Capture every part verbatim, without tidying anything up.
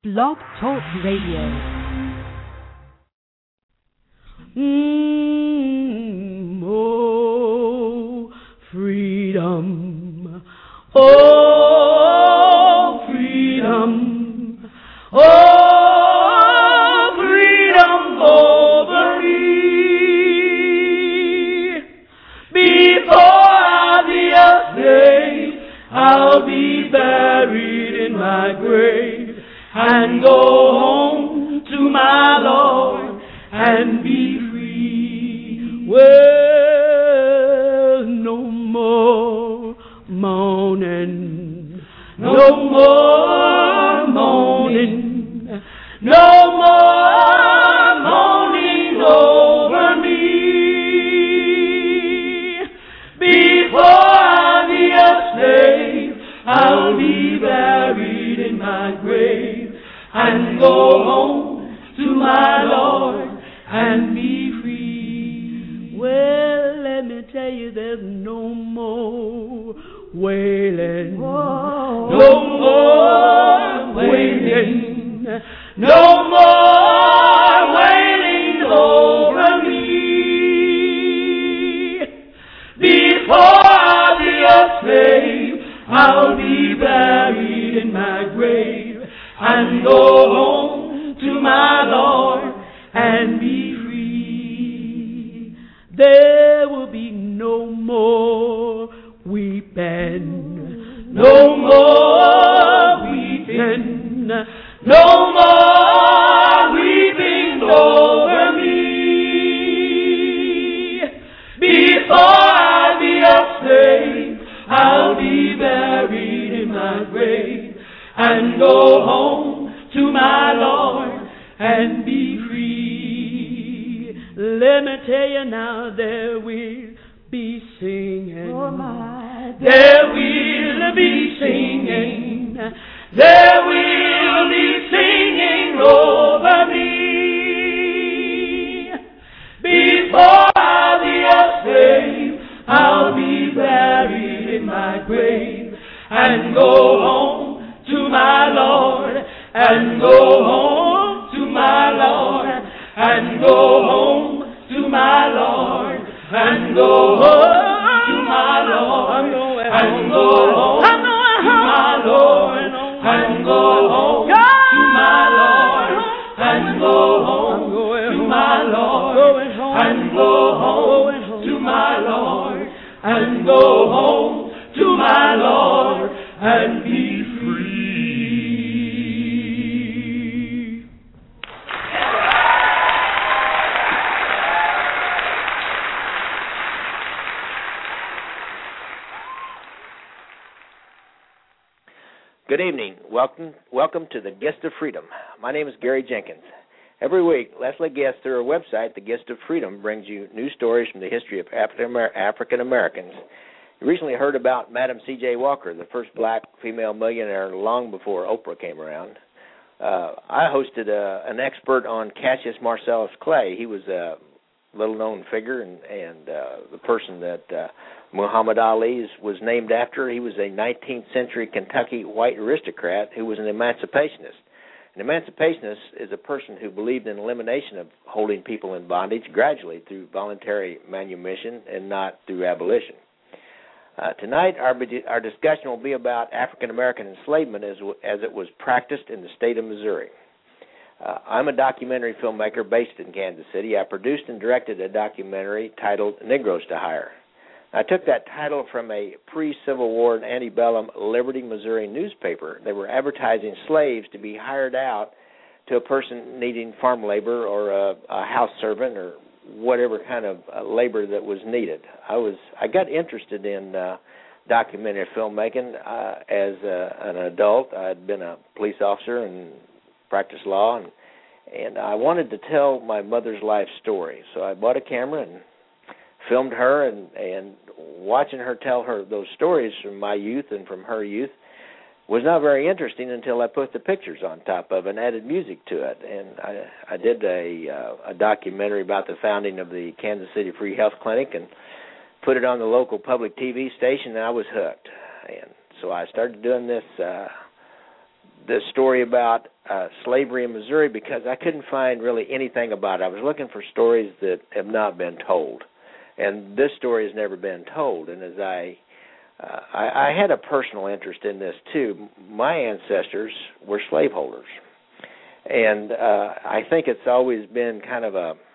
Blog Talk Radio. Mm, oh, freedom. Oh, freedom. Oh, freedom over me. Before I be a slave, I'll be buried in my grave and go home to my Lord and be free. Well, no more moaning, no more moaning, no more moaning over me. Before I be a slave, I'll be buried in my grave and go home to my Lord and be free. Well, let me tell you, there's no more wailing, oh, no more wailing, no more wailing over me. Before I be a slave, I'll be buried in my grave and go home to my Lord and be free. There will be no more weeping, no more weeping, no more weeping over me. Before I be a slave, I'll be buried in my grave and go home to my Lord and be free. Let me tell you now, there will be singing. Oh my, there will be singing. There will be singing over me. Before I be a slave, I'll be buried in my grave and go home to my Lord, and go home to my Lord, and go home to my Lord, and go home to my Lord, and go home to my Lord, and go home to my Lord, and go home to my Lord, and go home to my Lord, and go home to my Lord, and be free. Good evening. Welcome welcome to the Gift of Freedom. My name is Gary Jenkins. Every week, Leslie Guest, through her website, The Gift of Freedom, brings you new stories from the history of African Americans. You recently heard about Madam C J Walker, the first black female millionaire long before Oprah came around. Uh, I hosted a, an expert on Cassius Marcellus Clay. He was a little-known figure and, and uh, the person that uh, Muhammad Ali was named after. He was a nineteenth century Kentucky white aristocrat who was an emancipationist. An emancipationist is a person who believed in elimination of holding people in bondage gradually through voluntary manumission and not through abolition. Uh, tonight, our, our discussion will be about African American enslavement as, as it was practiced in the state of Missouri. Uh, I'm a documentary filmmaker based in Kansas City. I produced and directed a documentary titled Negroes to Hire. I took that title from a pre-Civil War and antebellum Liberty, Missouri newspaper. They were advertising slaves to be hired out to a person needing farm labor or a, a house servant or whatever kind of uh, labor that was needed. I was I got interested in uh, documentary filmmaking uh, as a, an adult. I had been a police officer and practiced law, and and I wanted to tell my mother's life story. So I bought a camera and filmed her, and, and watching her tell her those stories from my youth and from her youth was not very interesting until I put the pictures on top of it and added music to it. And I, I did a, uh, a documentary about the founding of the Kansas City Free Health Clinic and put it on the local public T V station, and I was hooked. And so I started doing this uh, the story about uh, slavery in Missouri because I couldn't find really anything about it. I was looking for stories that have not been told, and this story has never been told. And as I, uh, I, I had a personal interest in this too. My ancestors were slaveholders, and uh, I think it's always been kind of a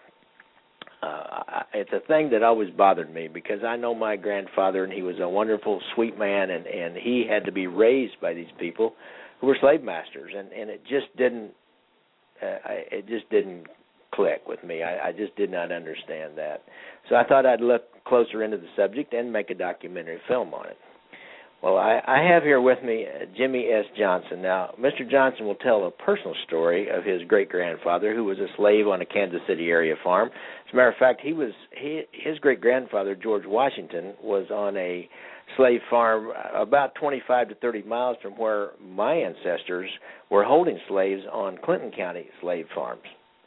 Uh, it's a thing that always bothered me because I know my grandfather, and he was a wonderful, sweet man, and, and he had to be raised by these people who were slave masters, and, and it just didn't, uh, I, it just didn't click with me. I, I just did not understand that. So I thought I'd look closer into the subject and make a documentary film on it. Well, I, I have here with me uh, Jimmy S. Johnson. Now, Mister Johnson will tell a personal story of his great-grandfather, who was a slave on a Kansas City area farm. As a matter of fact, he was he, his great-grandfather, George Washington, was on a slave farm about twenty-five to thirty miles from where my ancestors were holding slaves on Clinton County slave farms.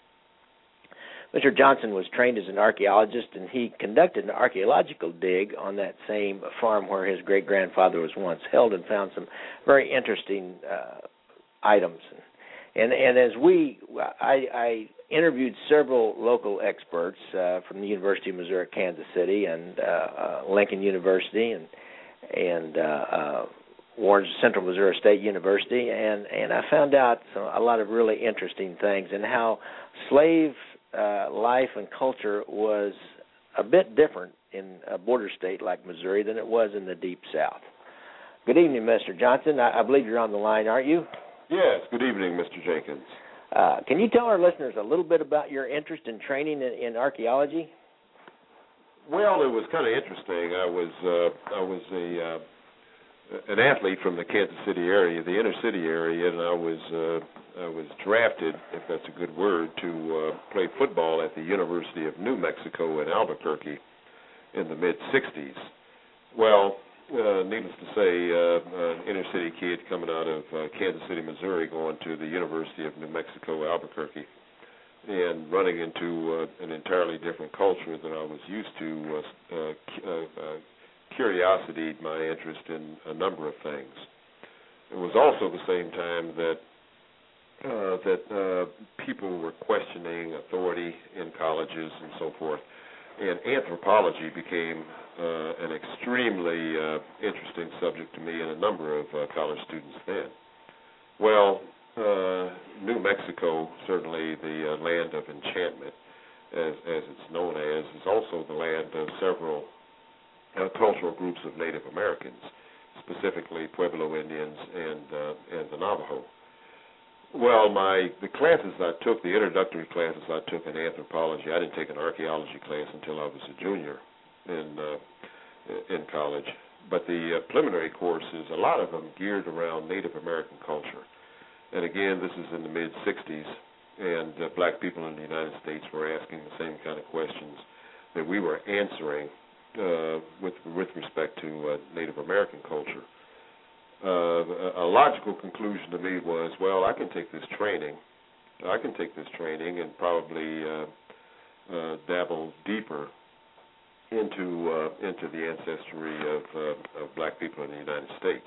Mister Johnson was trained as an archaeologist, and he conducted an archaeological dig on that same farm where his great-grandfather was once held and found some very interesting uh, items. And and as we, I, I interviewed several local experts uh, from the University of Missouri at Kansas City and uh, uh, Lincoln University and and uh, uh, Warren's Central Missouri State University, and, and I found out some, a lot of really interesting things and how slave Uh, life and culture was a bit different in a border state like Missouri than it was in the Deep South. Good evening, Mister Johnson. I, I believe you're on the line, aren't you? Yes, good evening, Mister Jenkins. Uh, can you tell our listeners a little bit about your interest in training in, in archaeology? Well, it was kind of interesting. I was uh, I was a uh, an athlete from the Kansas City area, the inner city area, and I was uh, I was drafted, if that's a good word, to uh, play football at the University of New Mexico in Albuquerque in the mid sixties. Well, uh, needless to say, uh, an inner city kid coming out of uh, Kansas City, Missouri, going to the University of New Mexico, Albuquerque, and running into uh, an entirely different culture than I was used to. Uh, uh, uh, curiosity, my interest in a number of things. It was also the same time that uh, that uh, people were questioning authority in colleges and so forth, and anthropology became uh, an extremely uh, interesting subject to me and a number of uh, college students then. Well, uh, New Mexico, certainly the uh, land of enchantment, as, as it's known as, is also the land of several Uh, cultural groups of Native Americans, specifically Pueblo Indians and uh, and the Navajo. Well, my the classes I took, the introductory classes I took in anthropology, I didn't take an archaeology class until I was a junior in uh, in college. But the uh, preliminary courses, a lot of them geared around Native American culture. And again, this is in the mid sixties, and uh, black people in the United States were asking the same kind of questions that we were answering Uh, with with respect to uh, Native American culture. Uh, a logical conclusion to me was, well, I can take this training, I can take this training and probably uh, uh, dabble deeper into uh, into the ancestry of, uh, of black people in the United States.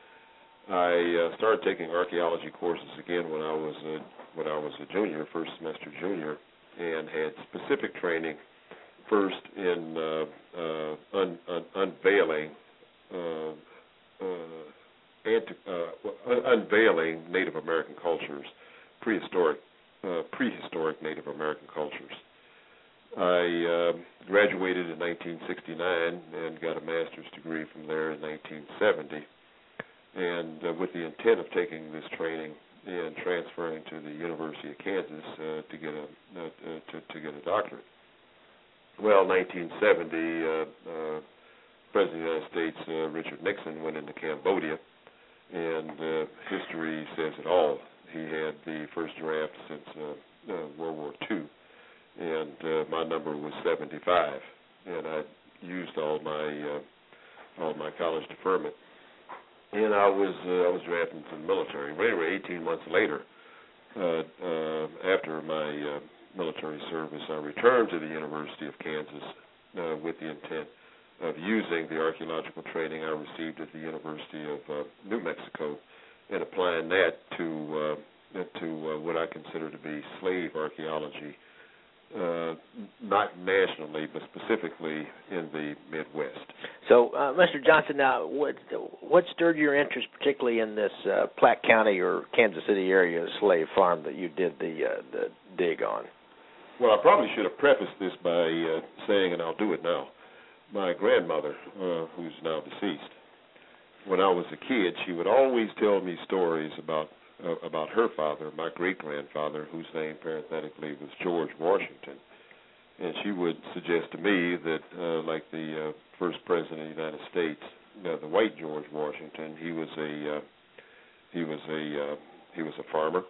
I uh, started taking archaeology courses again when I was a, when I was a junior, first semester junior, and had specific training. First, in uh, uh, un, un, unveiling uh, uh, anti, uh, un, unveiling Native American cultures, prehistoric uh, prehistoric Native American cultures. I uh, graduated in nineteen sixty-nine and got a master's degree from there in nineteen seventy, and uh, with the intent of taking this training and transferring to the University of Kansas uh, to get a uh, to, to get a doctorate. Well, nineteen seventy, uh, uh, President of the United States, uh, Richard Nixon, went into Cambodia, and uh, history says it all. He had the first draft since uh, uh, World War Two, and uh, my number was seventy-five, and I used all my uh, all my college deferment, and I was uh, I was drafted into the military. Anyway, eighteen months later, uh, uh, after my uh, military service, I returned to the University of Kansas uh, with the intent of using the archaeological training I received at the University of uh, New Mexico and applying that to uh, to uh, what I consider to be slave archaeology, uh, not nationally, but specifically in the Midwest. So, uh, Mister Johnson, now, what what stirred your interest, particularly in this uh, Platte County or Kansas City area slave farm that you did the uh, the dig on? Well, I probably should have prefaced this by uh, saying, and I'll do it now, my grandmother, uh, who's now deceased, when I was a kid, she would always tell me stories about uh, about her father, my great-grandfather, whose name parenthetically was George Washington. And she would suggest to me that, uh, like the uh, first president of the United States, uh, the white George Washington, he was a uh, he was a uh, he was a farmer,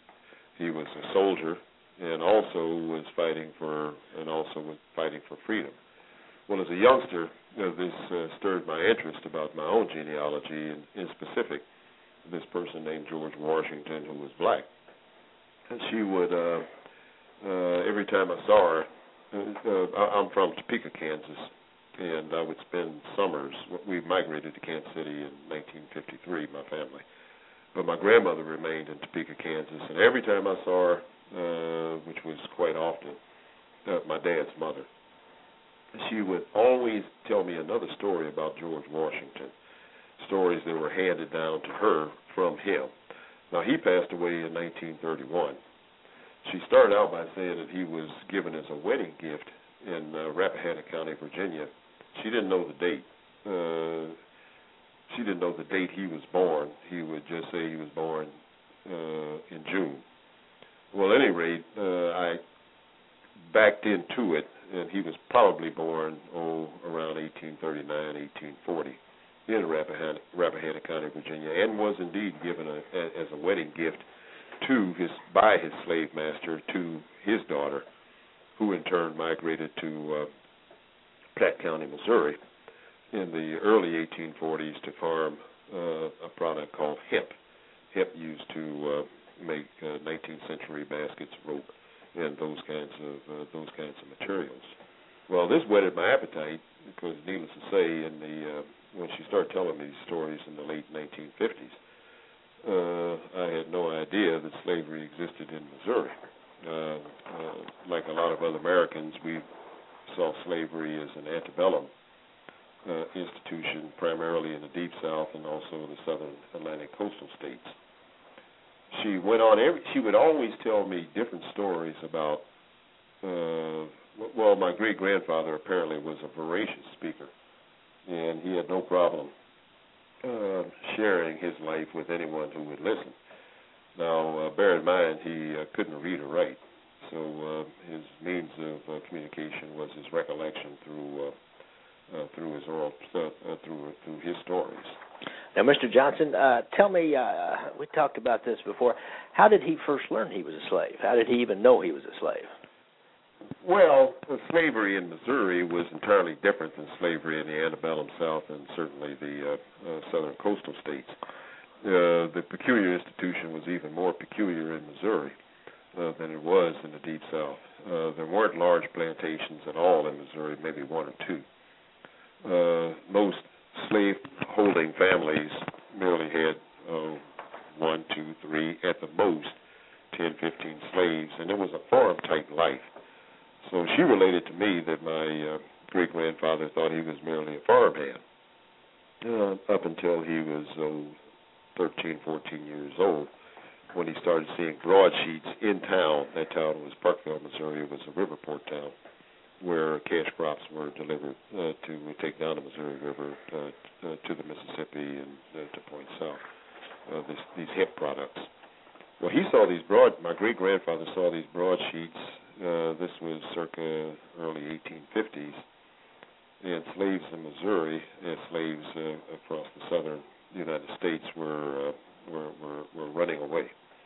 he was a soldier, and also was fighting for and also was fighting for freedom. Well, as a youngster, you know, this uh, stirred my interest about my own genealogy, and in specific, this person named George Washington, who was black. And she would, uh, uh, every time I saw her, uh, I'm from Topeka, Kansas, and I would spend summers. We migrated to Kansas City in nineteen fifty-three, my family. But my grandmother remained in Topeka, Kansas, and every time I saw her, uh, which was quite often, uh, my dad's mother, she would always tell me another story about George Washington, stories that were handed down to her from him. Now, he passed away in nineteen thirty-one. She started out by saying that he was given as a wedding gift in uh, Rappahannock County, Virginia. She didn't know the date. Uh, she didn't know the date he was born. He would just say he was born uh, in June. Well, at any rate, uh, I backed into it, and he was probably born, oh, around eighteen thirty-nine, eighteen forty, in Rappahannock, Rappahannock County, Virginia, and was indeed given a, a, as a wedding gift to his by his slave master to his daughter, who in turn migrated to uh, Platte County, Missouri, in the early eighteen forties to farm uh, a product called hemp. Hemp used to uh, make uh, nineteenth century baskets, rope, and those kinds of uh, those kinds of materials. Well, this whetted my appetite because, needless to say, in the uh, when she started telling me these stories in the late nineteen fifties, uh, I had no idea that slavery existed in Missouri. Uh, uh, like a lot of other Americans, we saw slavery as an antebellum uh, institution, primarily in the Deep South and also the Southern Atlantic coastal states. She went on every. She would always tell me different stories about. Uh, well, my great grandfather apparently was a voracious speaker, and he had no problem uh, sharing his life with anyone who would listen. Now, uh, bear in mind, he uh, couldn't read or write, so uh, his means of uh, communication was his recollection through uh, uh, through his oral uh, uh, through through his stories. Now, Mister Johnson, uh, tell me, uh, we talked about this before, how did he first learn he was a slave? How did he even know he was a slave? Well, uh, slavery in Missouri was entirely different than slavery in the antebellum South and certainly the uh, uh, southern coastal states. Uh, the peculiar institution was even more peculiar in Missouri uh, than it was in the Deep South. Uh, there weren't large plantations at all in Missouri, maybe one or two. Uh, most slave-holding families merely had uh, one, two, three, at the most, ten, fifteen slaves, and it was a farm-type life. So she related to me that my uh, great-grandfather thought he was merely a farmhand uh, up until he was uh, thirteen, fourteen years old, when he started seeing broadsheets in town. That town was Parkville, Missouri. It was a riverport town where cash crops were delivered uh, to take down the Missouri River uh, uh, to the Mississippi and uh, to Point South, uh, this, these hemp products. Well, he saw these broad, my great-grandfather saw these broadsheets, uh, this was circa early eighteen fifties, and slaves in Missouri and slaves uh, across the southern United States were, uh, were, were, were running away.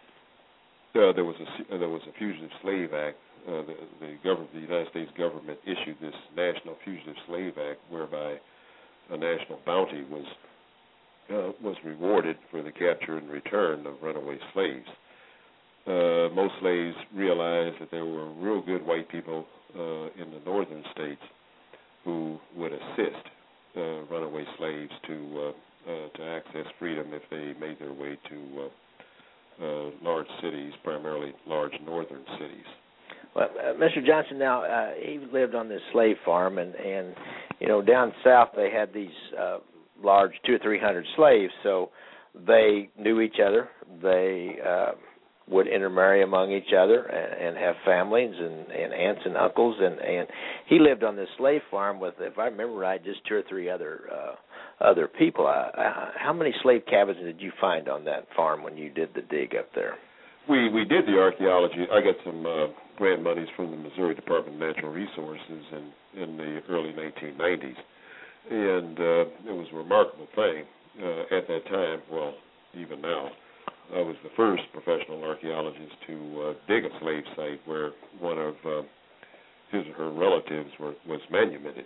Uh, there was a, uh, there was a Fugitive Slave Act. Uh, the, the, government, the United States government issued this National Fugitive Slave Act, whereby a national bounty was uh, was rewarded for the capture and return of runaway slaves. Uh, most slaves realized that there were real good white people uh, in the northern states who would assist uh, runaway slaves to uh, uh, to access freedom if they made their way to uh, uh, large cities, primarily large northern cities. Well, uh, Mister Johnson, now uh, he lived on this slave farm, and, and you know down south they had these uh, large two or three hundred slaves, so they knew each other. They uh, would intermarry among each other and, and have families and, and aunts and uncles, and, and he lived on this slave farm with, if I remember right, just two or three other uh, other people. Uh, uh, how many slave cabins did you find on that farm when you did the dig up there? We we did the archaeology. I got some uh, grant monies from the Missouri Department of Natural Resources in, in the early nineteen nineties, and uh, it was a remarkable thing uh, at that time. Well, even now, I was the first professional archaeologist to uh, dig a slave site where one of uh, his or her relatives were, was manumitted,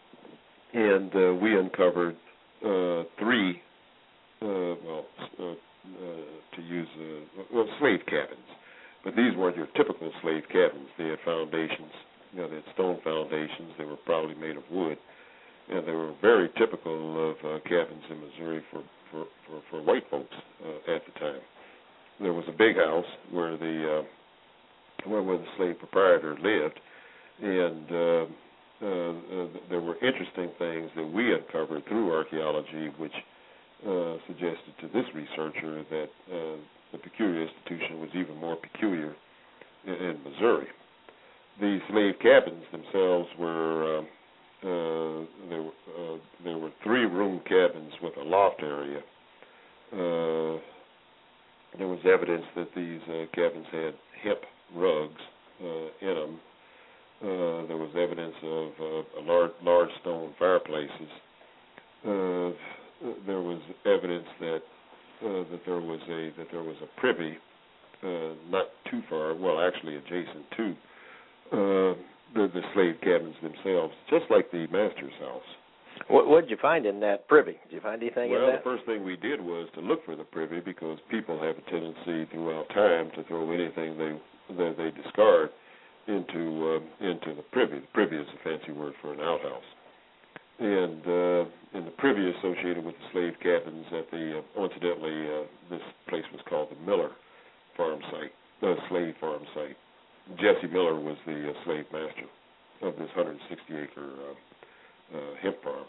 and uh, we uncovered uh, three. Uh, well. Uh, Uh, to use uh, well, slave cabins, but these weren't your typical slave cabins. They had foundations, you know, they had stone foundations. They were probably made of wood, and they were very typical of uh, cabins in Missouri for for, for, for white folks uh, at the time. There was a big house where the uh, where, where the slave proprietor lived, and uh, uh, uh, there were interesting things that we uncovered through archaeology, which Uh, suggested to this researcher that uh, the peculiar institution was even more peculiar in, in Missouri. The slave cabins themselves were uh, uh, there were uh, there were three room cabins with a loft area. Uh, there was evidence that these uh, cabins had hemp rugs uh, in them. Uh, there was evidence of uh, a large large stone fireplaces. Uh, There was evidence that uh, that there was a that there was a privy uh, not too far, well, actually adjacent to uh, the, the slave cabins themselves, just like the master's house. What what did you find in that privy? Did you find anything well, in that? Well, the first thing we did was to look for the privy, because people have a tendency throughout time to throw anything they that they discard into uh, into the privy. The privy is a fancy word for an outhouse. And uh, in the privy associated with the slave cabins at the, uh, incidentally, uh, this place was called the Miller farm site, the uh, slave farm site. Jesse Miller was the uh, slave master of this one hundred sixty acre uh, uh, hemp farm.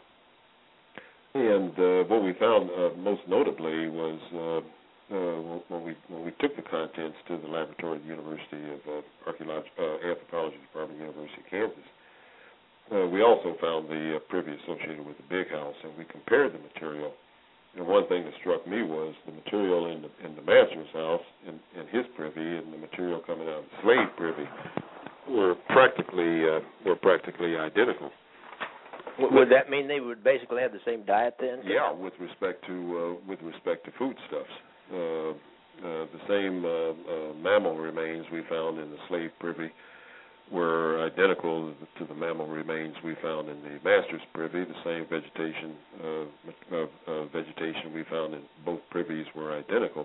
And uh, what we found uh, most notably was uh, uh, when we when we took the contents to the laboratory at the University of uh, Archaeology, uh, Anthropology Department, University of Kansas. Uh, we also found the uh, privy associated with the big house, and we compared the material. And one thing that struck me was the material in the, in the master's house, in, in his privy, and the material coming out of the slave privy were practically uh, were practically identical. Would that mean they would basically have the same diet then? Yeah, with respect to uh, with respect to foodstuffs. Uh, uh, the same uh, uh, mammal remains we found in the slave privy were identical to the mammal remains we found in the master's privy. The same vegetation uh, uh, uh, vegetation we found in both privies were identical.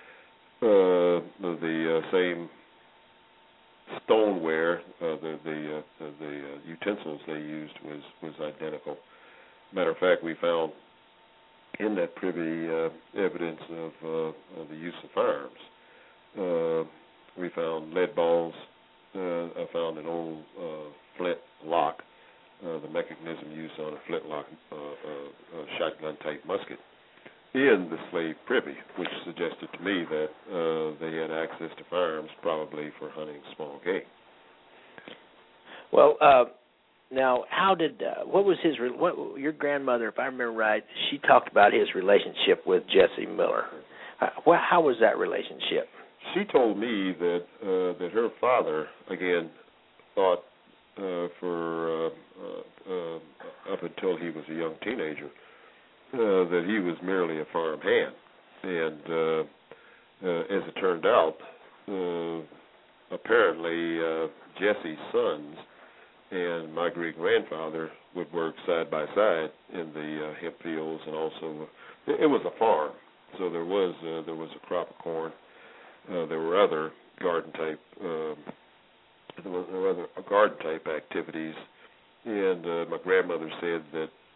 Uh, the the uh, same stoneware, uh, the the, uh, the, the uh, utensils they used was, was identical. Matter of fact, we found in that privy uh, evidence of, uh, of the use of firearms. Uh, we found lead balls. Uh, I found an old uh, flint lock, uh, the mechanism used on a flintlock uh, uh, uh, shotgun-type musket, in the slave privy, which suggested to me that uh, they had access to firearms, probably for hunting small game. Well, uh, now, how did uh, what was his what, your grandmother, if I remember right, she talked about his relationship with Jesse Miller. Uh, well, how was that relationship? She told me that uh, that her father, again, thought uh, for uh, uh, uh, up until he was a young teenager uh, that he was merely a farm hand, and uh, uh, as it turned out, uh, apparently uh, Jesse's sons and my great grandfather would work side by side in the uh, hemp fields, and also it, it was a farm, so there was uh, there was a crop of corn. Uh, there were other garden type um, there, were, there were other garden type activities, and uh, my grandmother said that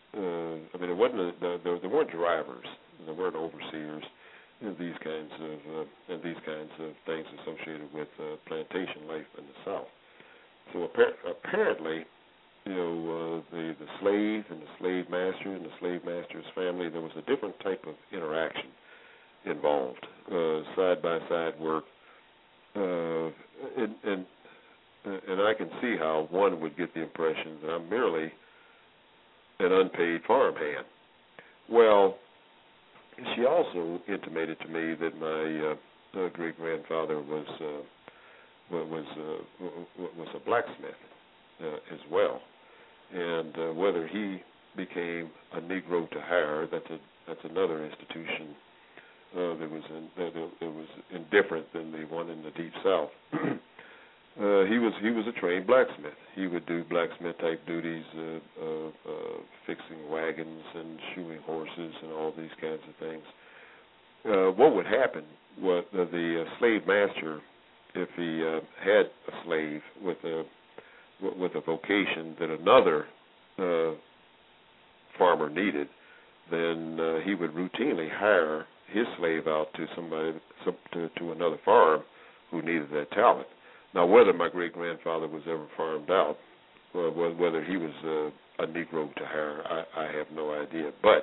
uh, I mean, it wasn't a, there, there weren't drivers, there weren't overseers, and these kinds of uh, and these kinds of things associated with uh, plantation life in the South. So appar- apparently, you know, uh, the the slave and the slave master and the slave master's family, there was a different type of interaction involved, uh, side by side work, uh, and, and and I can see how one would get the impression that I'm merely an unpaid farmhand. Well, she also intimated to me that my uh, uh, great grandfather was uh, was uh, was a blacksmith uh, as well, and uh, whether he became a Negro to hire, that's a that's another institution uh, that was in, that, that was indifferent than the one in the Deep South. Uh, he was he was a trained blacksmith. He would do blacksmith type duties, uh, of uh, fixing wagons and shoeing horses and all these kinds of things. Uh, what would happen? What uh, the uh, slave master, if he uh, had a slave with a with a vocation that another uh, farmer needed, then uh, he would routinely hire his slave out to somebody some, to, to another farm who needed that talent. Now, whether my great-grandfather was ever farmed out, or whether he was uh, a Negro to hire, I, I have no idea. But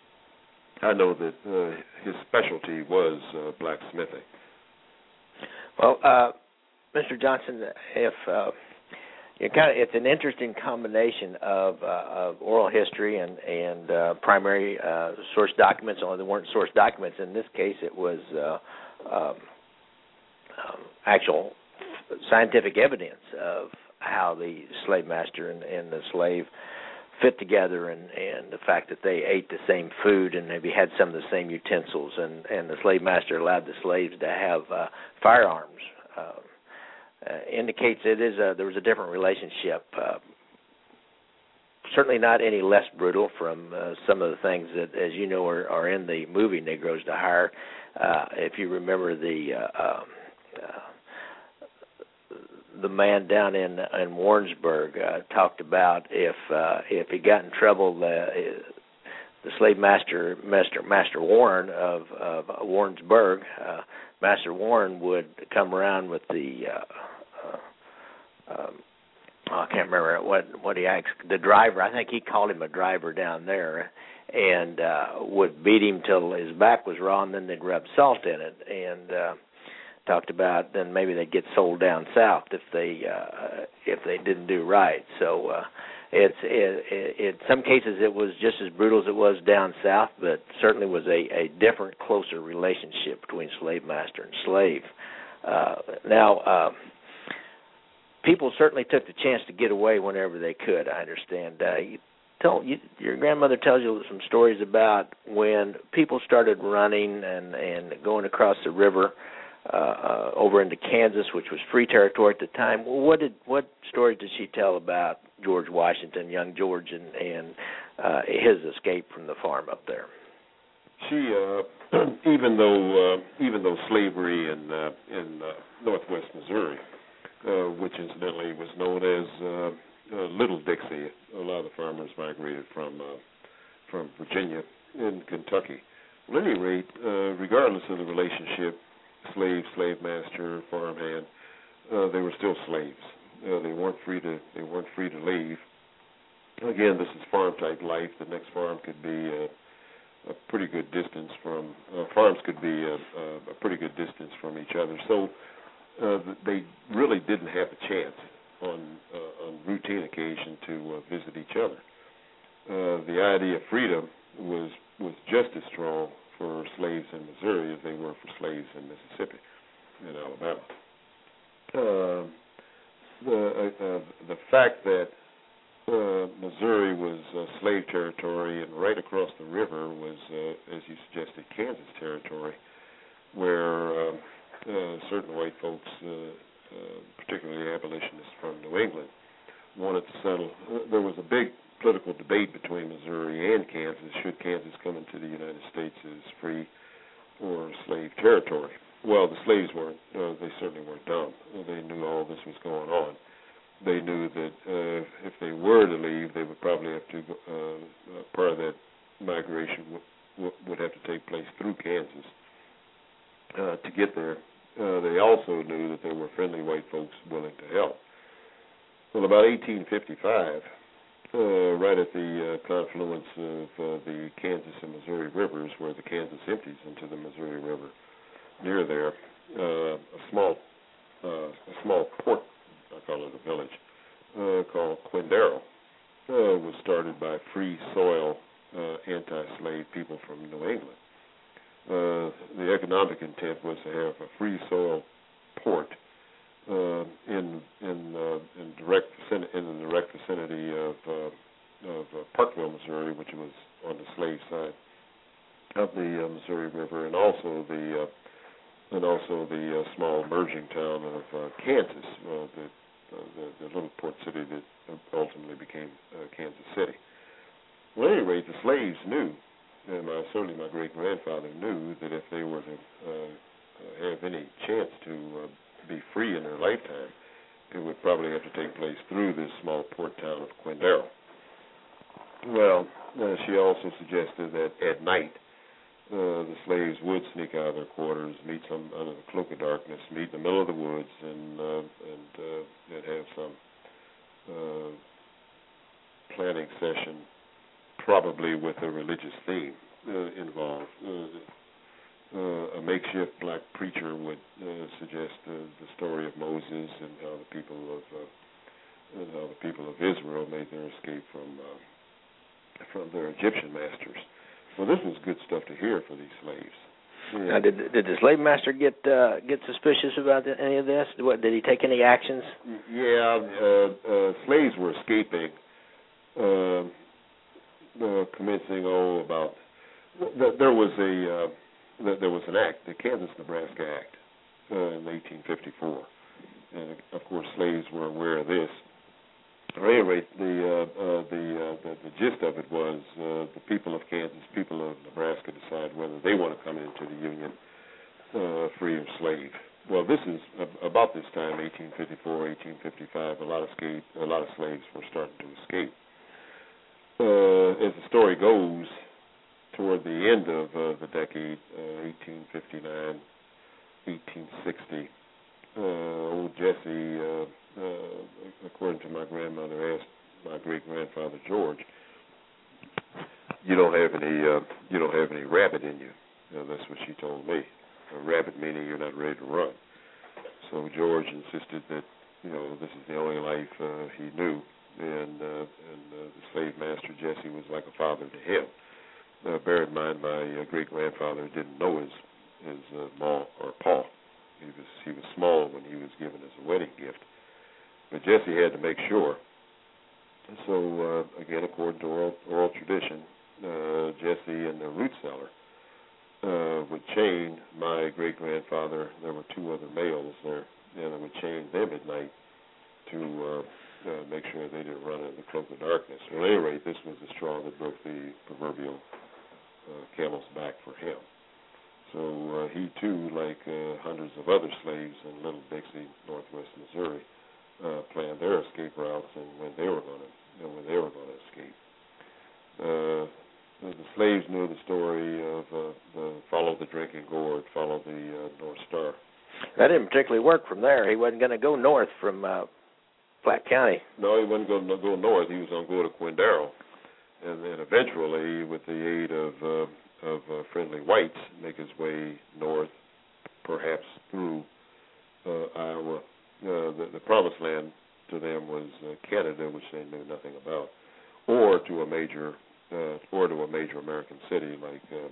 I know that uh, his specialty was uh, blacksmithing. Well, uh, Mister Johnson, if uh, you kind of, it's an interesting combination of, uh, of oral history and, and uh, primary uh, source documents, although they weren't source documents. In this case, it was uh, um, um, actual scientific evidence of how the slave master and, and the slave fit together, and, and the fact that they ate the same food and maybe had some of the same utensils, and, and the slave master allowed the slaves to have uh, firearms, uh, uh, indicates it is a, there was a different relationship. Uh, certainly not any less brutal from uh, some of the things that, as you know, are, are in the movie Negroes to Hire. Uh, if you remember the uh, uh, uh, the man down in in Warrensburg uh, talked about if uh, if he got in trouble, the the slave master, Master Master Warren of, of Warrensburg, uh, Master Warren would come around with the uh, uh, um, oh, I can't remember what what he asked the driver. I think he called him a driver down there, and uh, would beat him till his back was raw, and then they'd rub salt in it, and uh, talked about then maybe they'd get sold down south if they uh, if they didn't do right. So uh, it's it, it, in some cases it was just as brutal as it was down south, but certainly was a, a different, closer relationship between slave master and slave. Uh, now, uh, people certainly took the chance to get away whenever they could. I understand. Uh, you tell you, your grandmother tells you some stories about when people started running and, and going across the river. Uh, uh, over into Kansas, which was free territory at the time. What did what stories did she tell about George Washington, young George, and, and uh, his escape from the farm up there? She, uh, even though uh, even though slavery in uh, in uh, Northwest Missouri, uh, which incidentally was known as uh, uh, Little Dixie, a lot of the farmers migrated from uh, from Virginia and Kentucky. Well, at any rate, uh, regardless of the relationship, slave, slave master, farmhand, uh, they were still slaves. Uh, they weren't free to they weren't free to leave. Again, this is farm type life. The next farm could be a, a pretty good distance from uh, farms could be a, a, a pretty good distance from each other. So uh, they really didn't have a chance on uh, on routine occasion to uh, visit each other. Uh, the idea of freedom was was just as strong for slaves in Missouri as they were for slaves in Mississippi and Alabama. Uh, the uh, the fact that uh, Missouri was uh, slave territory and right across the river was, uh, as you suggested, Kansas territory, where uh, uh, certain white folks, uh, uh, particularly abolitionists from New England, wanted to settle. Uh, there was a big political debate between Missouri and Kansas. Should Kansas come into the United States as free or slave territory? Well, the slaves weren't. Uh, they certainly weren't dumb. They knew all this was going on. they knew that uh, if they were to leave, they would probably have to. Uh, uh, part of that migration w- w- would have to take place through Kansas uh, to get there. Uh, they also knew that there were friendly white folks willing to help. Well, about eighteen fifty-five, uh, right at the uh, confluence of uh, the Kansas and Missouri rivers, where the Kansas empties into the Missouri River, near there, uh, a small, uh, a small port, I call it a village, uh, called Quindaro, uh, was started by free soil uh, anti-slave people from New England. Uh, the economic intent was to have a free soil port uh, in in, uh, in direct vicin- in the direct vicinity of uh, of uh, Parkville, Missouri, which was on the slave side of the uh, Missouri River, and also the uh, and also the uh, small emerging town of uh, Kansas, uh, the, uh, the the little port city that ultimately became uh, Kansas City. Well, at any rate, the slaves knew, and my, certainly my great-grandfather knew, that if they were to uh, have any chance to uh, be free in their lifetime, it would probably have to take place through this small port town of Quindaro. Well, uh, she also suggested that at night uh, the slaves would sneak out of their quarters, meet some under the cloak of darkness, meet in the middle of the woods, and uh, and uh, they'd have some uh, planning session, probably with a religious theme uh, involved. Uh, uh, a makeshift black preacher would uh, suggest uh, the story of Moses and how the people of uh, and how the people of Israel made their escape from uh, from their Egyptian masters. Well, this was good stuff to hear for these slaves. Yeah. Now, did did the slave master get uh, get suspicious about any of this? What, did he take any actions? Yeah, uh, uh, slaves were escaping. Uh, Uh, commencing oh about th- there was a uh, th- there was an act, the Kansas-Nebraska Act, uh, in eighteen fifty-four, and of course slaves were aware of this. At any rate, the uh, uh, the, uh, the the gist of it was uh, the people of Kansas, people of Nebraska decide whether they want to come into the Union uh, free of slave. Well, this is uh, about this time, eighteen fifty-four, eighteen fifty-five. A lot of escape, a lot of slaves were starting to escape. Uh, as the story goes, toward the end of uh, the decade, uh, eighteen fifty-nine, eighteen sixty, uh, old Jesse, uh, uh, according to my grandmother, asked my great-grandfather George, "You don't have any, uh, you don't have any rabbit in you." Uh, that's what she told me. A rabbit meaning you're not ready to run. So George insisted that, you know, this is the only life uh, he knew. And, uh, and uh, the slave master, Jesse, was like a father to him. Uh, bear in mind, my uh, great-grandfather didn't know his his uh, ma or pa. He was he was small when he was given as a wedding gift. But Jesse had to make sure. So, uh, again, according to oral, oral tradition, uh, Jesse and the root cellar uh, would chain my great-grandfather. There were two other males there, and they would chain them at night to uh, Uh, make sure they didn't run in the cloak of darkness. Well, at any rate, this was the straw that broke the proverbial uh, camel's back for him. So uh, he, too, like uh, hundreds of other slaves in Little Dixie, northwest Missouri, uh, planned their escape routes and when they were going to, you know, when they were going to escape. Uh, the, the slaves knew the story of uh, the follow the drinking gourd, follow the uh, North Star. That didn't particularly work from there. He wasn't going to go north from Uh... Platte County. No, he wasn't going to go north. He was going to go to Quindaro, and then eventually, with the aid of uh, of uh, friendly whites, make his way north, perhaps through uh, Iowa. Uh, the, the promised land to them was uh, Canada, which they knew nothing about, or to a major uh, or to a major American city like uh,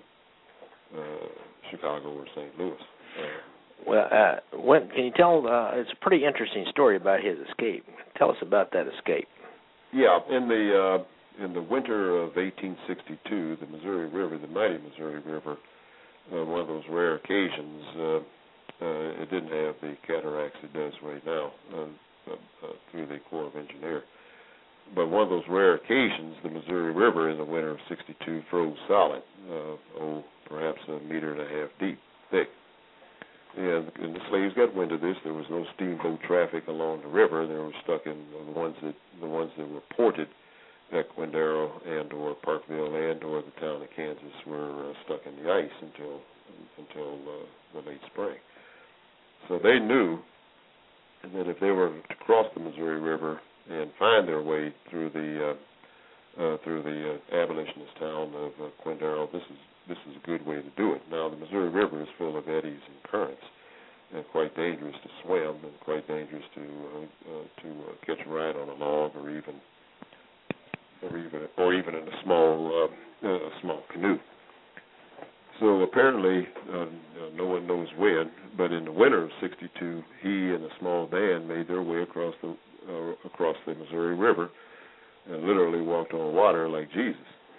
uh, Chicago or Saint Louis. Uh, Well, uh, when, can you tell, uh, it's a pretty interesting story about his escape. Tell us about that escape. Yeah, in the uh, in the winter of eighteen sixty-two, the Missouri River, the mighty Missouri River, uh, one of those rare occasions, uh, uh, it didn't have the cataracts it does right now uh, uh, uh, through the Corps of Engineers. But one of those rare occasions, the Missouri River in the winter of sixty-two froze solid, uh, oh, perhaps a meter and a half deep, thick. And, and the slaves got wind of this. There was no steamboat traffic along the river. They were stuck in the ones that the ones that were ported at Quindaro and or Parkville and or the town of Kansas were uh, stuck in the ice until until uh, the late spring. So they knew that if they were to cross the Missouri River and find their way through the uh, uh, through the uh, abolitionist town of uh, Quindaro, this is this is a good way to do it. Now the Missouri River is full of eddies and currents, and quite dangerous to swim, and quite dangerous to uh, uh, to uh, catch a ride on a log, or even or even or even in a small uh, uh, a small canoe. So apparently, uh, no one knows when, but in the winter of sixty-two, he and a small band made their way across the uh, across the Missouri River, and literally walked on water like Jesus.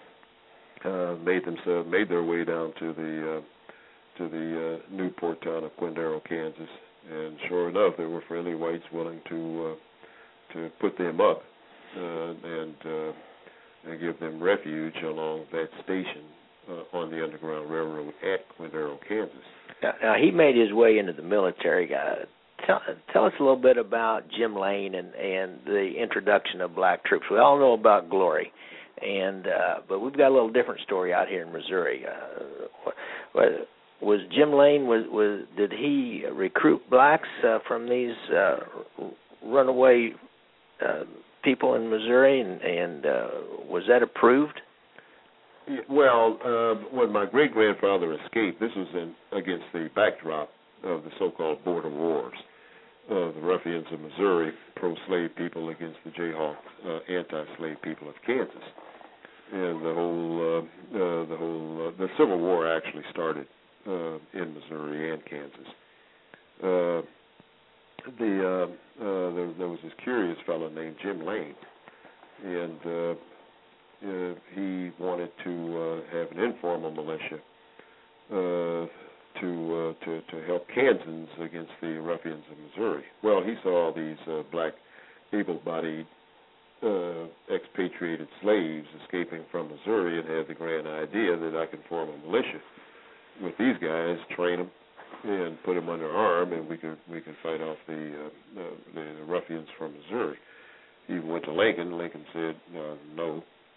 Uh, made themselves made their way down to the uh, to the uh, Newport town of Quindaro, Kansas, and sure enough, there were friendly whites willing to uh, to put them up uh, and uh, and give them refuge along that station uh, on the Underground Railroad at Quindaro, Kansas. Now, now he made his way into the military. Uh, tell, tell us a little bit about Jim Lane and, and the introduction of black troops. We all know about Glory. And uh, but we've got a little different story out here in Missouri. Uh, what, was Jim Lane was was did he recruit blacks uh, from these uh, runaway uh, people in Missouri, and, and uh, was that approved? Well, uh, when my great grandfather escaped, this was in, against the backdrop of the so-called border wars. Uh, the ruffians of Missouri, pro-slave people against the Jayhawk uh, anti-slave people of Kansas, and the whole uh, uh, the whole uh, the Civil War actually started uh, in Missouri and Kansas. Uh, the uh, uh, there, there was this curious fellow named Jim Lane, and uh, uh, he wanted to uh, have an informal militia. Uh, To, uh, to to help Kansans against the ruffians of Missouri. Well, he saw these uh, black, able-bodied, uh, expatriated slaves escaping from Missouri, and had the grand idea that I could form a militia with these guys, train them, and put them under arm, and we could we could fight off the uh, uh, the, the ruffians from Missouri. He went to Lincoln. Lincoln said uh, no.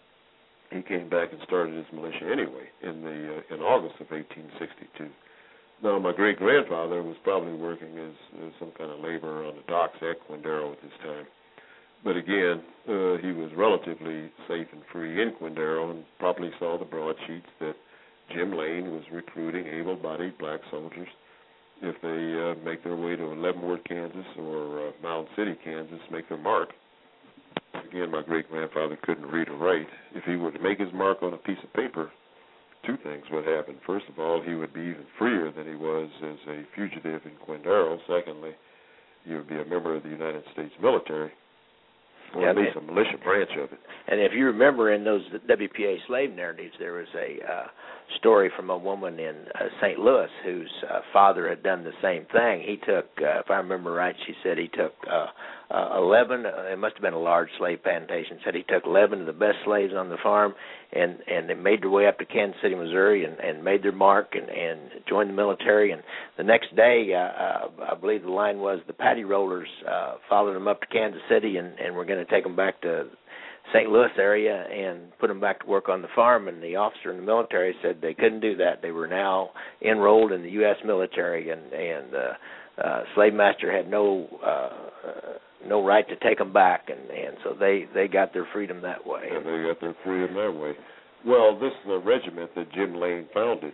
He came back and started his militia anyway in the uh, in August of eighteen sixty-two. Now, my great-grandfather was probably working as, as some kind of laborer on the docks at Quindaro at this time. But again, uh, he was relatively safe and free in Quindaro, and probably saw the broadsheets that Jim Lane was recruiting able-bodied black soldiers. If they uh, make their way to Leavenworth, Kansas, or uh, Mound City, Kansas, make their mark. Again, my great-grandfather couldn't read or write. If he were to make his mark on a piece of paper, two things would happen. First of all, he would be even freer than he was as a fugitive in Quindaro. Secondly, he would be a member of the United States military, or yeah, at least a militia branch of it. And if you remember in those W P A slave narratives, there was a uh, story from a woman in uh, Saint Louis whose uh, father had done the same thing. He took, uh, if I remember right, she said he took uh, uh, eleven, uh, it must have been a large slave plantation, said he took eleven of the best slaves on the farm, and, and they made their way up to Kansas City, Missouri, and, and made their mark and, and joined the military. And the next day, uh, uh, I believe the line was, the Patty Rollers uh, followed them up to Kansas City, and, and were going to take them back to Saint Louis area and put them back to work on the farm. And the officer in the military said they couldn't do that. They were now enrolled in the U S military, and, and uh, uh, slave master had no uh, uh, no right to take them back, and, and so they, they got their freedom that way. And they got their freedom that way. Well, this is a regiment that Jim Lane founded.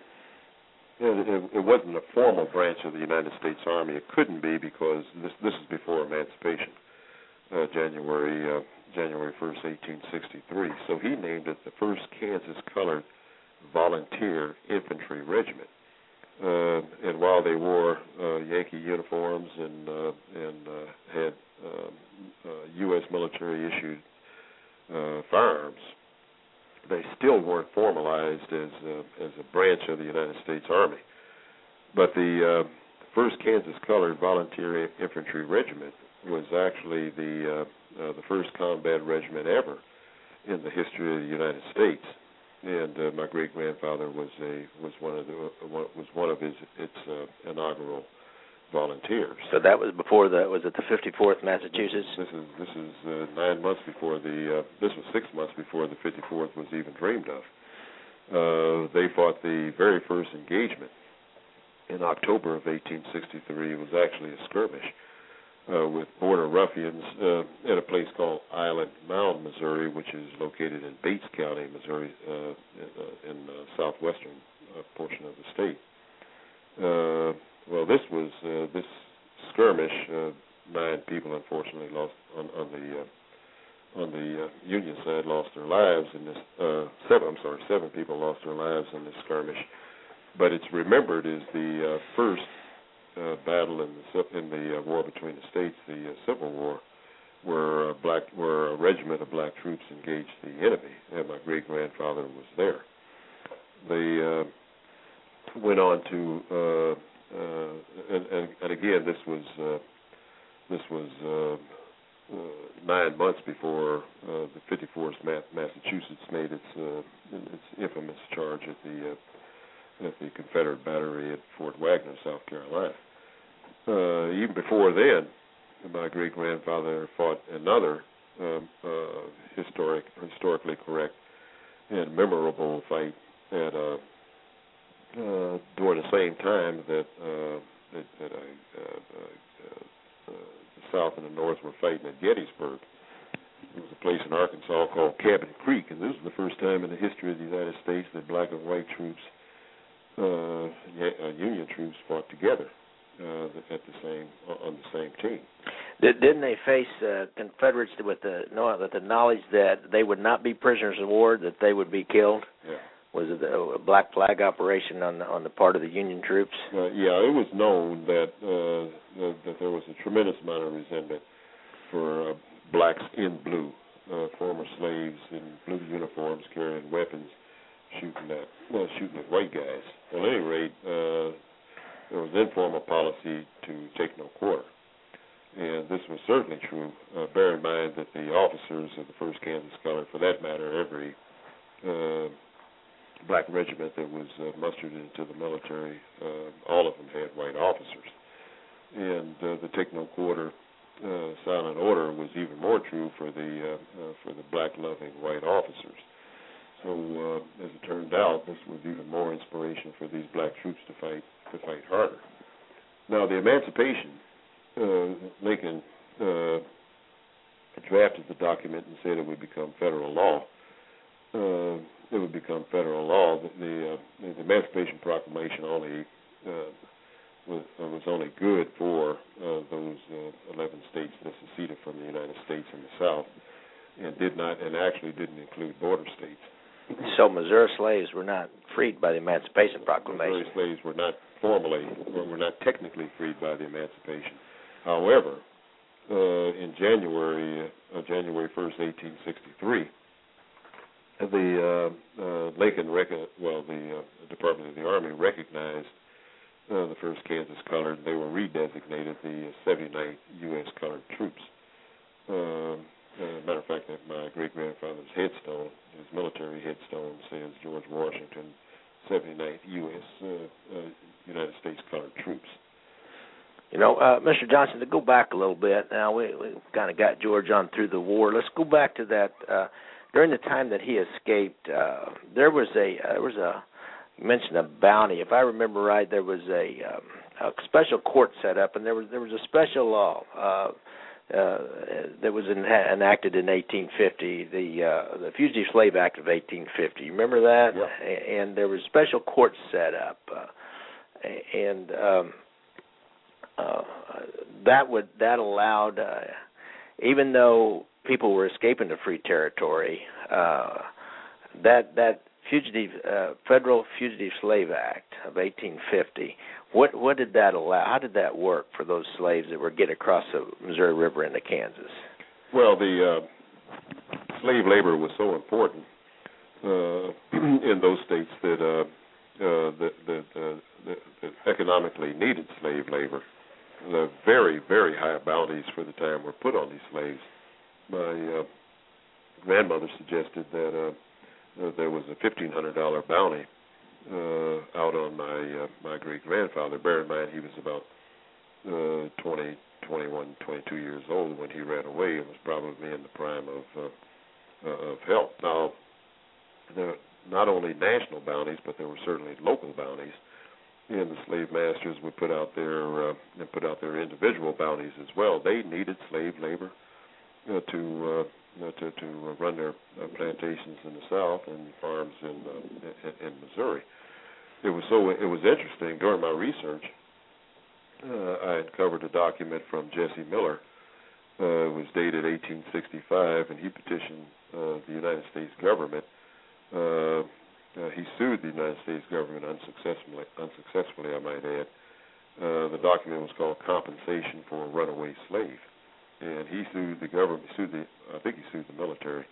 It, it, it wasn't a formal branch of the United States Army. It couldn't be, because this this is before emancipation, uh, January uh, January first, eighteen sixty-three. So he named it the First Kansas Colored Volunteer Infantry Regiment. Uh, and while they wore uh, Yankee uniforms and uh, and uh, had um, uh, U S military issued uh, firearms, they still weren't formalized as uh, as a branch of the United States Army. But the uh, First Kansas Colored Volunteer Infantry Regiment was actually the uh, uh, the first combat regiment ever in the history of the United States. And uh, my great grandfather was a was one of the uh, was one of his its uh, inaugural volunteers. So that was before the was it the fifty-fourth Massachusetts? This is this is uh, nine months before the uh, this was six months before the fifty-fourth was even dreamed of. Uh, they fought the very first engagement in October of eighteen sixty-three. It was actually a skirmish uh, with border ruffians uh, at a place called Island Mound, Missouri, which is located in Bates County, Missouri, uh, in, uh, in the southwestern uh, portion of the state. Uh, well, this was uh, this skirmish. Uh, nine people, unfortunately, lost on, on the uh, on the uh, Union side, lost their lives in this. Uh, seven, I'm sorry, seven people lost their lives in this skirmish. But it's remembered as the uh, first uh, battle in the in the uh, war between the states, the uh, Civil War, where uh, black where a regiment of black troops engaged the enemy, and my great grandfather was there. They uh, went on to, uh, uh, and, and, and again, this was uh, this was uh, uh, nine months before uh, the fifty-fourth Massachusetts made its uh, its infamous charge at the uh, at the Confederate battery at Fort Wagner, South Carolina. Uh, even before then, my great grandfather fought another um, uh, historic, historically correct and memorable fight at uh, uh, during the same time that uh, that, that uh, uh, uh, uh, the South and the North were fighting at Gettysburg. There was a place in Arkansas called Cabin Creek, and this was the first time in the history of the United States that black and white troops, uh, uh, Union troops, fought together uh, at the same on the same team. Didn't they face uh, Confederates with the with the knowledge that they would not be prisoners of war, that they would be killed? Yeah. Was it a black flag operation on the, on the part of the Union troops? Uh, yeah, it was known that uh, that there was a tremendous amount of resentment for uh, blacks in blue, uh, former slaves in blue uniforms carrying weapons, shooting at well, shooting at white guys. Well, at any rate, uh, there was informal policy to take no quarter, and this was certainly true. Uh, bear in mind that the officers of the First Kansas Colored, for that matter, every uh, black regiment that was uh, mustered into the military, uh, all of them had white officers. And uh, the take no quarter uh, silent order was even more true for the uh, uh, for the black-loving white officers. So uh, as it turned out, this was even more inspiration for these black troops to fight to fight harder. Now the Emancipation, uh, Lincoln uh, drafted the document and said it would become federal law. Uh, it would become federal law. The, the, uh, the Emancipation Proclamation only uh, was, uh, was only good for uh, those uh, eleven states that seceded from the United States in the South, and did not, and actually didn't include border states. So Missouri slaves were not freed by the Emancipation Proclamation. Missouri slaves were not formally, or were not technically freed by the Emancipation. However, uh, in January, uh, January first, eighteen sixty-three. The uh, uh, Lincoln, rec- well, the uh, Department of the Army recognized uh, the first Kansas Colored. They were redesignated the seventy-ninth U S Colored Troops. Uh, uh, matter of fact, my great-grandfather's headstone, his military headstone, says George Washington, seventy-ninth U S Uh, uh, United States Colored Troops. You know, uh, Mister Johnson, to go back a little bit, now we, we kind of got George on through the war. Let's go back to that. Uh, During the time that he escaped, uh, there was a uh, there was a you mentioned a bounty. If I remember right, there was a, um, a special court set up, and there was there was a special law uh, uh, that was in, enacted in eighteen fifty, the uh, the Fugitive Slave Act of eighteen fifty. You remember that? Yeah. And there was special courts set up, uh, and um, uh, that would that allowed, uh, even though people were escaping to free territory, uh, that that fugitive uh, Federal Fugitive Slave Act of eighteen fifty. What what did that allow? How did that work for those slaves that were getting across the Missouri River into Kansas? Well, the uh, slave labor was so important uh, in those states that uh, uh, that, that, uh, that, that economically needed slave labor. The very very high bounties for the time were put on these slaves. My uh, grandmother suggested that uh, uh, there was a fifteen hundred dollar bounty uh, out on my uh, my great grandfather. Bear in mind he was about uh, twenty, twenty-one, twenty-two years old when he ran away and was probably in the prime of uh, uh, of health. Now, there are not only national bounties, but there were certainly local bounties. And the slave masters would put out their uh, and put out their individual bounties as well. They needed slave labor uh, to uh, to to run their uh, plantations in the South and farms in, uh, in in Missouri. It was so it was interesting during my research. Uh, I had covered a document from Jesse Miller. Uh, it was dated eighteen sixty-five, and he petitioned uh, the United States government. Uh, uh, he sued the United States government unsuccessfully. Unsuccessfully, I might add. Uh, the document was called "Compensation for a Runaway Slave," and he sued the government. Sued the. I think he sued the military.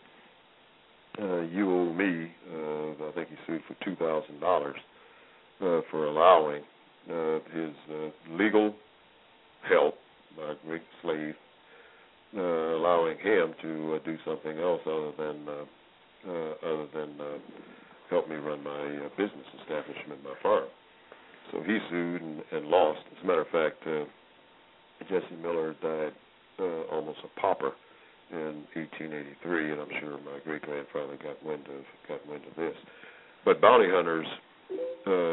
Uh, you owe me. Uh, I think he sued for two thousand dollars uh, for allowing uh, his uh, legal help by a Greek slave, uh, allowing him to uh, do something else other than uh, uh, other than uh, help me run my uh, business establishment, my farm. So he sued and, and lost. As a matter of fact, uh, Jesse Miller died uh, almost a pauper in eighteen eighty-three, and I'm sure my great grandfather got wind of got wind of this. But bounty hunters, uh,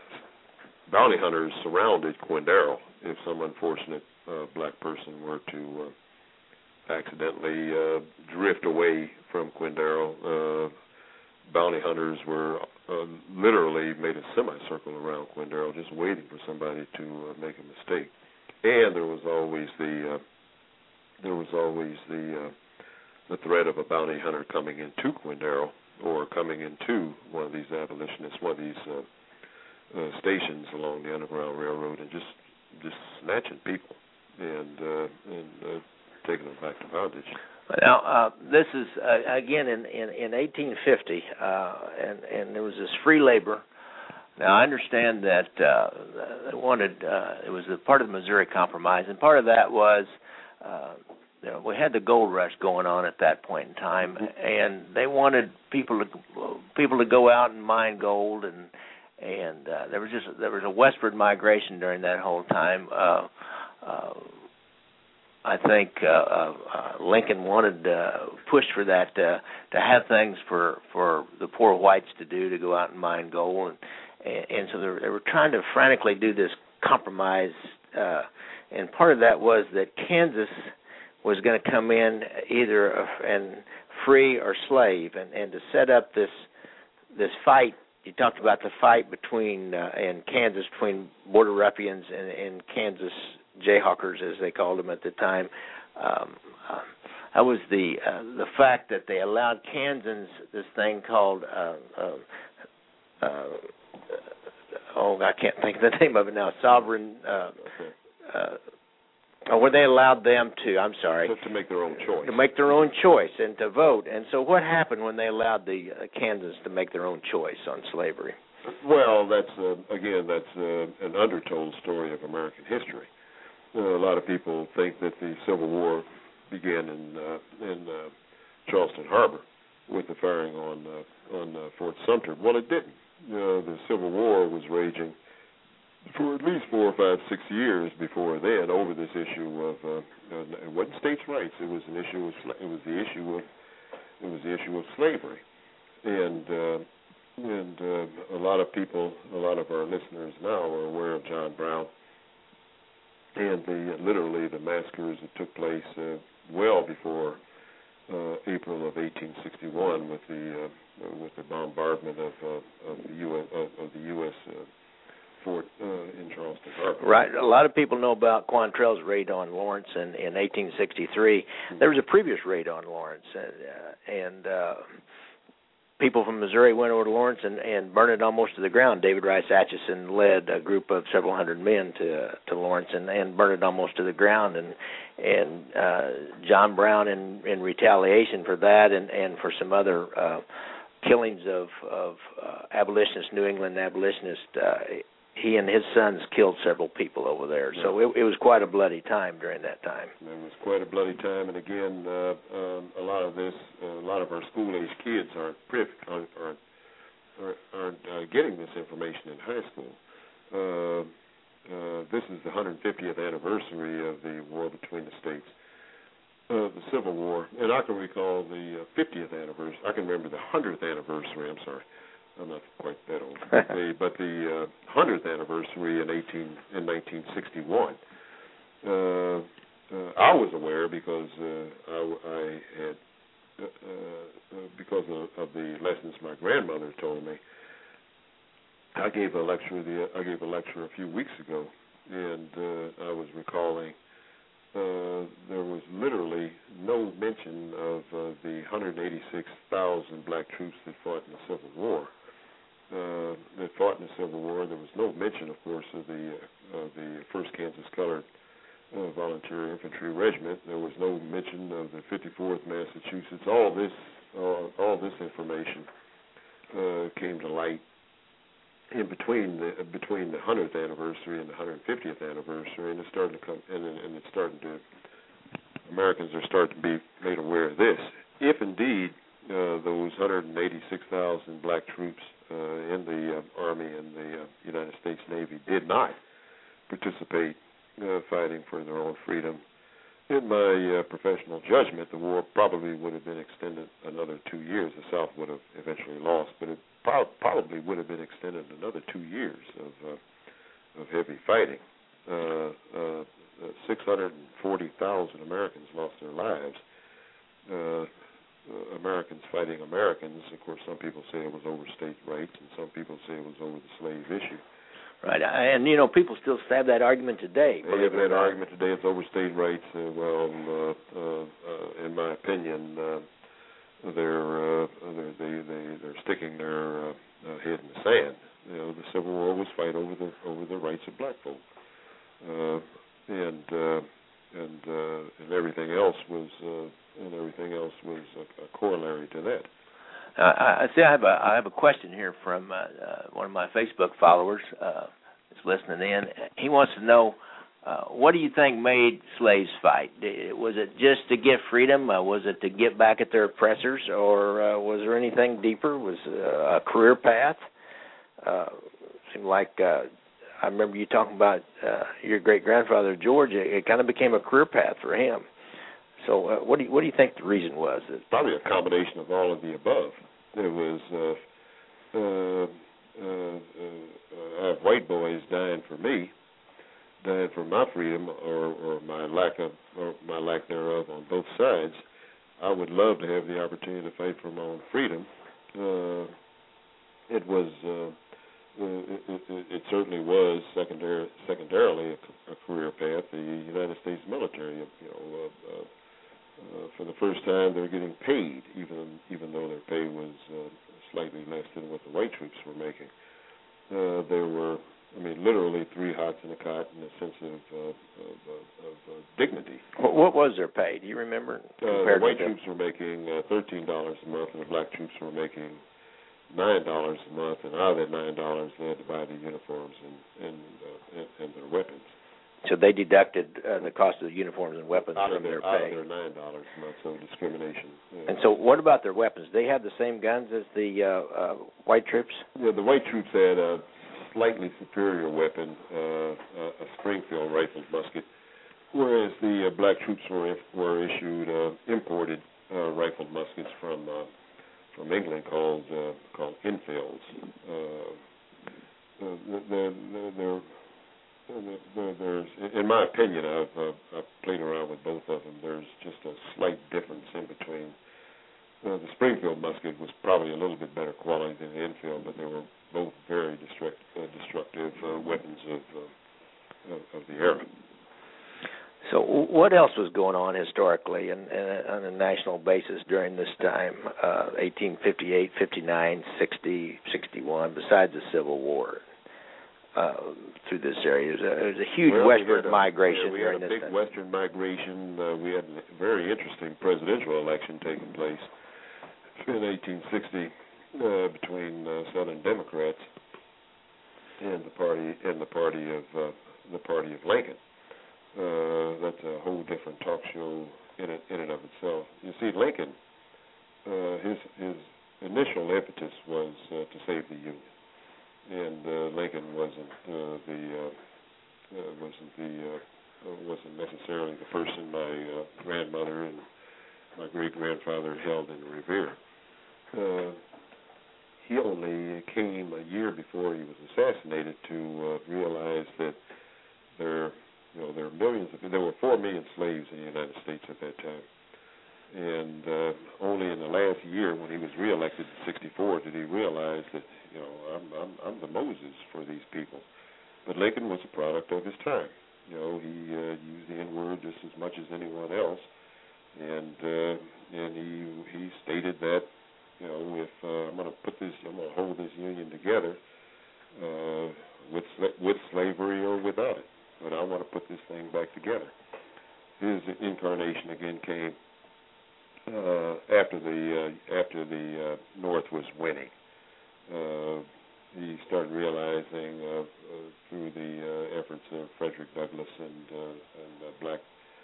bounty hunters surrounded Quindaro. If some unfortunate uh, black person were to uh, accidentally uh, drift away from Quindaro, uh, bounty hunters were uh, literally made a semicircle around Quindaro, just waiting for somebody to uh, make a mistake. And there was always the uh, there was always the uh, the threat of a bounty hunter coming into Quindaro or coming into one of these abolitionists, one of these uh, uh, stations along the Underground Railroad, and just just snatching people and uh, and uh, taking them back to bondage. Now, uh, this is, uh, again, in, in, in eighteen fifty, uh, and, and there was this free labor. Now, I understand that uh, they wanted, uh, it was a part of the Missouri Compromise, and part of that was, uh, you know, we had the gold rush going on at that point in time, and they wanted people to people to go out and mine gold, and and uh, there was just there was a westward migration during that whole time. Uh, uh, I think uh, uh, Lincoln wanted uh, pushed for that uh, to have things for, for the poor whites to do, to go out and mine gold, and and, and so they were, they were trying to frantically do this compromise, uh, and part of that was that Kansas was going to come in either a, and free or slave, and, and to set up this this fight. You talked about the fight between uh, in Kansas between border ruffians and, and Kansas Jayhawkers, as they called them at the time. Um, uh, that was the uh, the fact that they allowed Kansans this thing called uh, uh, uh, oh I can't think of the name of it now. Sovereign. Uh, uh, or where they allowed them to. I'm sorry. To make their own choice. To make their own choice and to vote. And so, what happened when they allowed the uh, Kansans to make their own choice on slavery? Well, that's uh, again that's uh, an undertold story of American history. Uh, a lot of people think that the Civil War began in uh, in uh, Charleston Harbor with the firing on uh, on uh, Fort Sumter. Well, it didn't. Uh, the Civil War was raging for at least four or five, six years before then over this issue of uh, uh, it wasn't states' rights. It was an issue of sla- it was the issue of it was the issue of slavery, and uh, and uh, a lot of people, a lot of our listeners now are aware of John Brown and the literally the massacres that took place uh, well before uh, April of eighteen sixty-one with the uh, with the bombardment of uh, of the U S of, of the U S Uh, fort uh, in Charleston Harbor. Right. A lot of people know about Quantrell's raid on Lawrence in, in eighteen sixty-three. Mm-hmm. There was a previous raid on Lawrence, and, uh, and uh, people from Missouri went over to Lawrence and, and burned it almost to the ground. David Rice Atchison led a group of several hundred men to to Lawrence and, and burned it almost to the ground. And and uh, John Brown, in, in retaliation for that and, and for some other uh, killings of, of uh, abolitionists, New England abolitionists, uh, he and his sons killed several people over there. So it, it was quite a bloody time during that time. It was quite a bloody time, and again, uh, um, a lot of this, uh, a lot of our school-age kids aren't privy, aren't aren't, aren't uh, getting this information in high school. Uh, uh, this is the one hundred fiftieth anniversary of the war between the states, uh, the Civil War, and I can recall the uh, fiftieth anniversary. I can remember the one hundredth anniversary. I'm sorry, I'm not quite that old, but the, but the uh, one hundredth anniversary in eighteen in nineteen sixty-one. Uh, uh, I was aware because uh, I, I had uh, uh, because of, of the lessons my grandmother told me. I gave a lecture. The I gave a lecture a few weeks ago, and uh, I was recalling uh, there was literally no mention of uh, the one hundred eighty-six thousand black troops that fought in the Civil War. Uh, that fought in the Civil War. There was no mention, of course, of the uh, of the First Kansas Colored uh, Volunteer Infantry Regiment. There was no mention of the fifty-fourth Massachusetts. All this, uh, all this information uh, came to light in between the between the hundredth anniversary and the one hundred fiftieth anniversary, and it's starting to come, and, and it's starting to. Americans are starting to be made aware of this. If indeed uh, those one hundred eighty-six thousand black troops uh, in the uh, Army and the uh, United States Navy did not participate uh, fighting for their own freedom, in my uh, professional judgment, the war probably would have been extended another two years. The South would have eventually lost, but it pro- probably would have been extended another two years of uh, of heavy fighting. Uh, uh, six hundred forty thousand Americans lost their lives. Uh, uh, Americans fighting Americans. Of course, some people say it was over state rights, and some people say it was over the slave issue. Right, and you know, people still have that argument today. They have that argument today. It's over state rights. Uh, well, uh, uh, uh, in my opinion, uh, they're, uh, they're they they they're sticking their uh, uh, head in the sand. You know, the Civil War was fight over the over the rights of black folk, uh, and uh, and uh, and everything else was uh, and everything else was a, a corollary to that. Uh, I see. I have a I have a question here from uh, uh, one of my Facebook followers. Uh, that's listening in. He wants to know, uh, what do you think made slaves fight? Was it just to get freedom? Uh, was it to get back at their oppressors, or uh, was there anything deeper? Was it a career path? Uh, seemed like uh, I remember you talking about uh, your great grandfather George. It, it kind of became a career path for him. So, uh, what do you, what do you think the reason was? Probably a combination of all of the above. There was uh, uh, uh, uh, I have white boys dying for me, dying for my freedom or, or my lack of or my lack thereof on both sides. I would love to have the opportunity to fight for my own freedom. Uh, it was uh, it, it, it certainly was secondary, secondarily a, a career path. The United States military, you know. Uh, uh, Uh, for the first time, they're getting paid, even even though their pay was uh, slightly less than what the white troops were making. Uh, there were, I mean, literally three hots in a cot in a sense of, uh, of, uh, of uh, dignity. What, what was their pay? Do you remember? Uh, the white troops were making uh, thirteen dollars a month, and the black troops were making nine dollars a month. And out of that nine dollars, they had to buy the uniforms and and, uh, and, and their weapons. So they deducted uh, the cost of the uniforms and weapons out from of their, their out pay. Out of their nine dollars a month, so discrimination. Yeah. And so what about their weapons? They have the same guns as the uh, uh, white troops? Yeah, the white troops had a slightly superior weapon, uh, a Springfield rifled musket, whereas the uh, black troops were were issued uh, imported uh, rifled muskets from uh, from England called uh, called Enfields. Uh, they're, they're, they're There's, in my opinion, I've, uh, I've played around with both of them. There's just a slight difference in between. Uh, the Springfield musket was probably a little bit better quality than the Enfield, but they were both very destruct, uh, destructive uh, weapons of, uh, of of the era. So what else was going on historically and, and on a national basis during this time, uh, eighteen fifty-eight, fifty-nine, sixty, sixty-one, besides the Civil War? Uh, through this area. It was a, it was a huge well, western we a, migration. Yeah, we during had a this big time. western migration. Uh, we had a very interesting presidential election taking place in eighteen sixty uh, between uh, Southern Democrats and the party and the party of uh, the party of Lincoln. Uh, that's a whole different talk show in it, in and of itself. You see, Lincoln, uh, his his initial impetus was uh, to save the Union. And uh, Lincoln wasn't uh, the uh, uh, wasn't the uh, wasn't necessarily the person my uh, grandmother and my great grandfather held in revere. Uh, he only came a year before he was assassinated to uh, realize that there, you know, there are millions of there were four million slaves in the United States at that time. And uh, only in the last year, when he was reelected in sixty-four, did he realize that, you know, I'm, I'm, I'm the Moses for these people. But Lincoln was a product of his time. You know, he uh, used the N-word just as much as anyone else, and uh, and he he stated that, you know, if uh, I'm going to put this, I'm going to hold this union together uh, with with slavery or without it, but I want to put this thing back together. His incarnation again came Uh, after the uh, after the uh, North was winning. Uh, he started realizing uh, uh, through the uh, efforts of Frederick Douglass and uh, and uh, black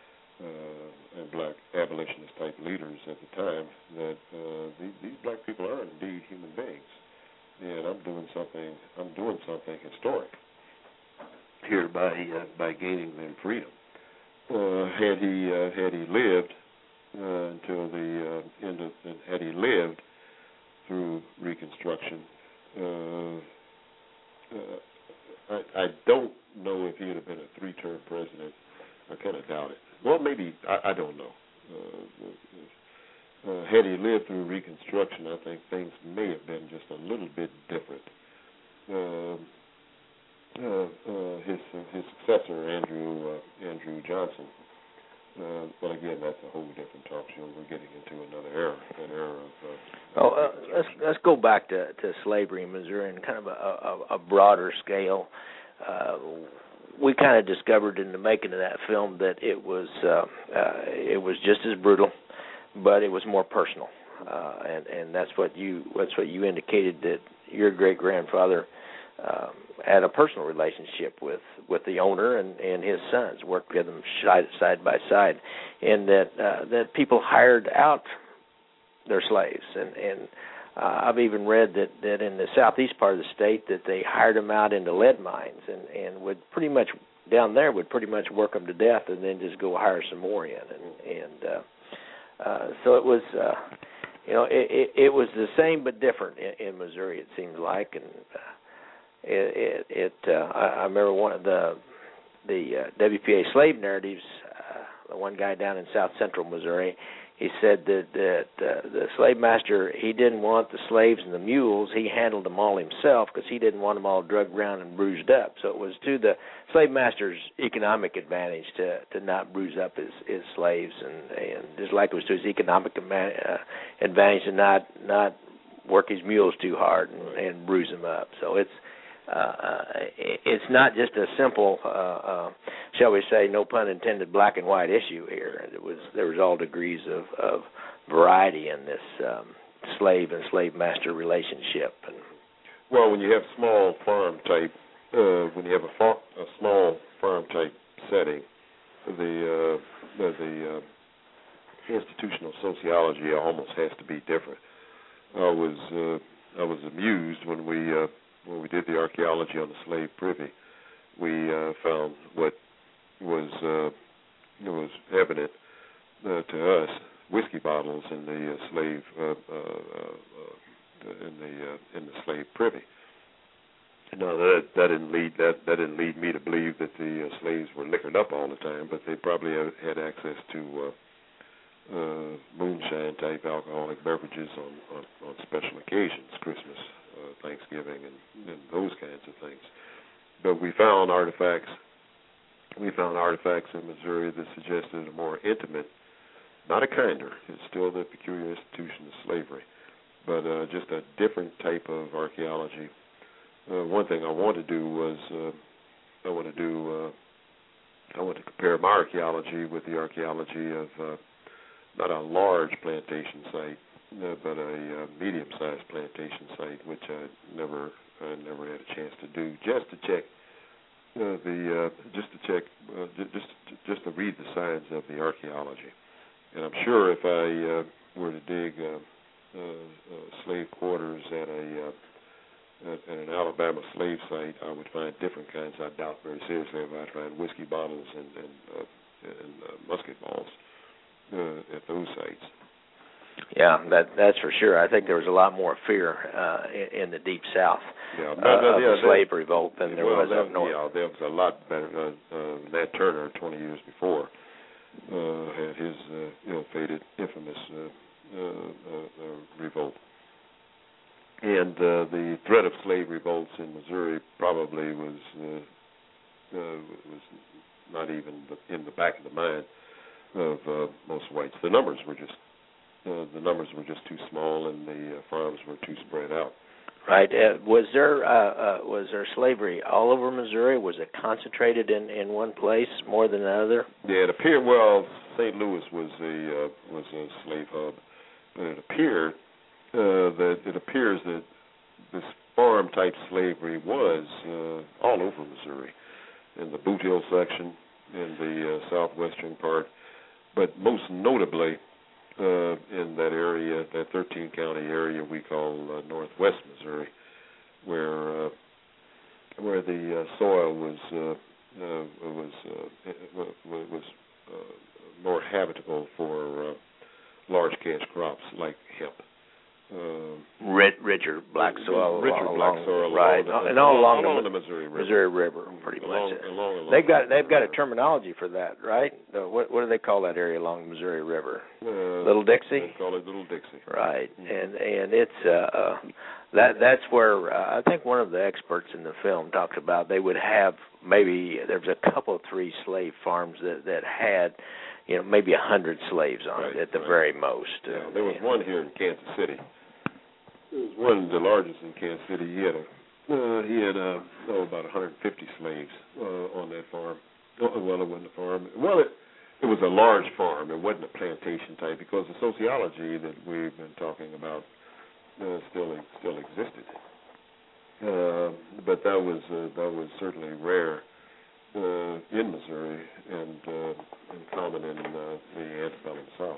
uh, and black abolitionist type leaders at the time that uh, these, these black people are indeed human beings, and I'm doing something I'm doing something historic here by uh, by gaining them freedom. Uh, had he uh, had he lived. Uh, until the uh, end of, had he lived through Reconstruction, uh, uh, I, I don't know if he would have been a three-term president. I kind of doubt it. Well, maybe, I, I don't know. Uh, uh, had he lived through Reconstruction, I think things may have been just a little bit different. Uh, uh, uh, his uh, his successor, Andrew uh, Andrew Johnson. Uh, but again, that's a whole different talk show. We're getting into another era, an era of. Uh, oh, uh, let's let's go back to, to slavery in Missouri and kind of a, a, a broader scale. Uh, we kind of discovered in the making of that film that it was uh, uh, it was just as brutal, but it was more personal, uh, and and that's what you that's what you indicated, that your great grandfather Um, had a personal relationship with, with the owner and, and his sons, worked with them side, side by side, and that uh, that people hired out their slaves. And, and uh, I've even read that, that in the southeast part of the state that they hired them out into lead mines and, and would pretty much, down there, would pretty much work them to death and then just go hire some more in. And, and uh, uh, so it was, uh, you know, it, it, it was the same but different in, in Missouri, it seems like, and uh, It, it, it uh, I, I remember one of the the uh, W P A slave narratives. Uh, the one guy down in South Central Missouri, he said that that uh, the slave master, he didn't want the slaves and the mules. He handled them all himself because he didn't want them all drugged around and bruised up. So it was to the slave master's economic advantage to, to not bruise up his, his slaves, and, and just like it was to his economic uh, advantage to not not work his mules too hard and, and bruise them up. So it's Uh, it's not just a simple, uh, uh, shall we say, no pun intended, black and white issue here. It was there was all degrees of, of variety in this um, slave and slave master relationship. And well, when you have small farm type, uh, when you have a, far, a small farm type setting, the uh, the, the uh, institutional sociology almost has to be different. I was uh, I was amused when we. Uh, When we did the archaeology on the slave privy, we uh, found what was uh, was evident uh, to us: whiskey bottles in the uh, slave uh, uh, uh, in the uh, in the slave privy. Now that that didn't lead that that didn't lead me to believe that the uh, slaves were liquored up all the time, but they probably had access to uh, uh, moonshine type alcoholic beverages on, on, on special occasions, Christmas, Uh, Thanksgiving, and, and those kinds of things. But we found artifacts. We found artifacts in Missouri that suggested a more intimate, not a kinder. It's still the peculiar institution of slavery, but uh, just a different type of archaeology. Uh, one thing I want to do was uh, I want to do uh, I want to compare my archaeology with the archaeology of uh, not a large plantation site, Uh, but a uh, medium-sized plantation site, which I never, I never had a chance to do, just to check uh, the, uh, just to check, uh, just, just to read the signs of the archaeology. And I'm sure if I uh, were to dig uh, uh, uh, slave quarters at a uh, at, at an Alabama slave site, I would find different kinds. I doubt very seriously if I'd find whiskey bottles and, and, uh, and uh, musket balls uh, at those sites. Yeah, that that's for sure. I think there was a lot more fear uh, in, in the Deep South yeah, uh, no, no, of yeah, the slave there, revolt than there well, was there, up north. Yeah, there was a lot better. Uh, uh, Nat Turner, twenty years before, uh, had his uh, ill-fated, infamous uh, uh, uh, uh, revolt. And uh, the threat of slave revolts in Missouri probably was uh, uh, was not even in the back of the mind of uh, most whites. The numbers were just uh, the numbers were just too small, and the uh, farms were too spread out. Right. Uh, was there uh, uh, was there slavery all over Missouri? Was it concentrated in, in one place more than another? Yeah, it appeared. Well, Saint Louis was a uh, was a slave hub, but it appeared uh, that it appears that this farm type slavery was uh, all over Missouri, in the Boot Hill section, in the uh, southwestern part, but most notably uh, in that area, that thirteen county area we call uh, Northwest Missouri, where uh, where the uh, soil was uh, uh, was uh, was uh, more habitable for uh, large cash crops like hemp. Uh, Rich, richer black soil, richer along, black soil, right, along the, and all along, along the, the Missouri River, Missouri River, pretty along, much. Along, along they've got they've got a terminology for that, right? Uh, what what do they call that area along the Missouri River? Uh, Little Dixie. They call it Little Dixie. Right, and and it's uh, uh, that that's where uh, I think one of the experts in the film talked about they would have maybe there's a couple of three slave farms that that had. You know, maybe a hundred slaves on right, it at the right. very most. Yeah, uh, there was yeah. one here in Kansas City. It was one of the largest in Kansas City. He had a, uh, he had uh, oh, about one hundred fifty slaves uh, on that farm. Oh, well, it wasn't a farm. Well, it it was a large farm. It wasn't a plantation type because the sociology that we've been talking about uh, still still existed. Uh, but that was uh, that was certainly rare uh, in Missouri and, uh, and common in uh, the antebellum South.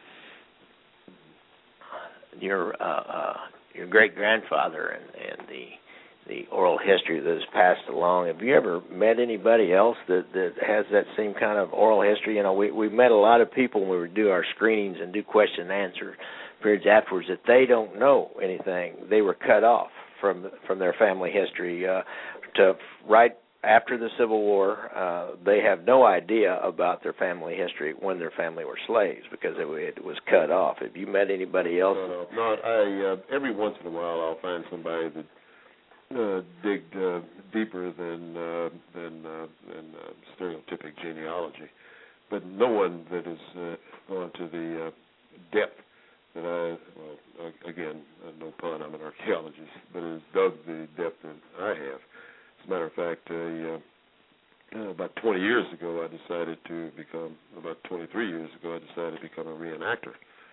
Your uh, uh, your great grandfather and, and the the oral history that is passed along. Have you ever met anybody else that, that has that same kind of oral history? You know, we we met a lot of people when we would do our screenings and do question and answer periods afterwards that they don't know anything. They were cut off from from their family history uh, to right after the Civil War. Uh, they have no idea about their family history when their family were slaves because it, it was cut off. Have you met anybody else? No, no, no. I uh, every once in a while I'll find somebody that uh, digged uh, deeper than uh, than uh, than uh, stereotypic genealogy, but no one that has uh, gone to the uh, depth that I. Well, again, uh, no pun. I'm an archaeologist, but has dug the depth that I have. As a matter of fact, uh, uh, about twenty years ago, I decided to become, about twenty-three years ago, I decided to become a reenactor.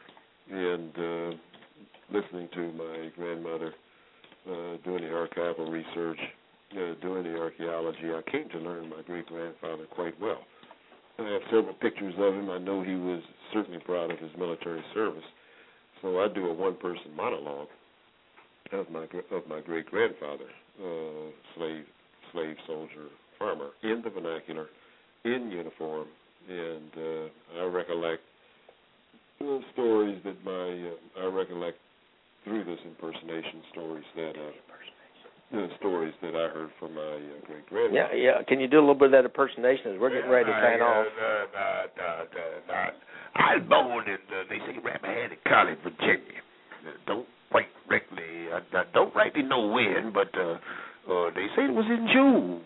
And uh, listening to my grandmother uh, doing the archival research, uh, doing the archaeology, I came to learn my great-grandfather quite well. I have several pictures of him. I know he was certainly proud of his military service. So I do a one-person monologue of my of my great-grandfather, uh, slave slave soldier farmer, in the vernacular, in uniform, and uh, I recollect uh, stories that my uh, I recollect through this impersonation stories that uh, uh, stories that I heard from my uh, great grandfather. Yeah, yeah. Can you do a little bit of that impersonation as we're getting ready to sign uh, off? Uh, uh, uh, uh, uh, I was born in, uh, they say, Rappahannock College, Virginia. Uh, don't quite rightly, I, I don't rightly know when, but uh, uh, they say it was in June.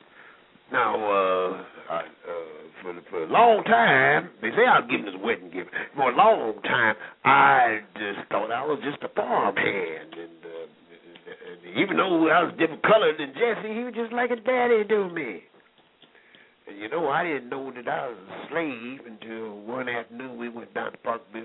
Now, uh, I, uh, for, for a long time, they say I was giving this wedding gift. For a long time, I just thought I was just a farmhand, and, uh, and even though I was different colored than Jesse, he was just like his daddy to me. And you know, I didn't know that I was a slave until one afternoon we went down to Parkville.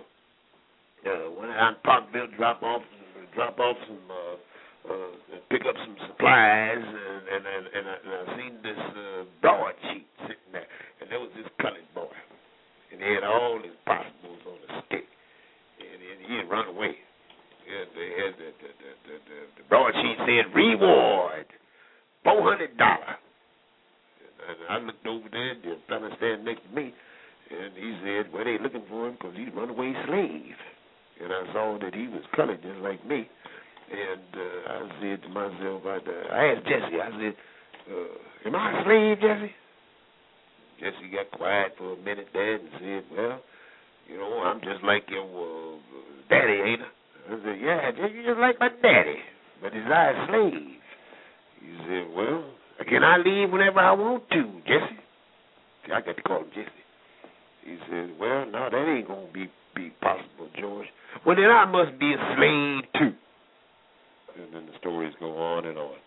Uh, went down to Parkville, drop off, drop off some, uh, uh, pick up some supplies, and and and, and, I, and I seen this uh, broadsheet sitting there, and there was this colored boy, and he had all his possibles on a stick, and, and he had run away. and they had the, the, the, the, the, the broadsheet said reward four hundred dollars. And I looked over there, and the fellow standing next to me, and he said, well, they looking for him because he's a runaway slave. And I saw that he was colored just like me. And uh, I said to myself, I, uh, I asked Jesse, I said, uh, am I a slave, Jesse? Jesse got quiet for a minute there and said, well, you know, I'm just like your uh, daddy, ain't I? I said, yeah, you're just like my daddy, but is I a slave? He said, well, can I leave whenever I want to, Jesse? See, I got to call him Jesse. He said, well, no, that ain't going to be, be possible, George. Well, then I must be a slave, too. And then the stories go on and on.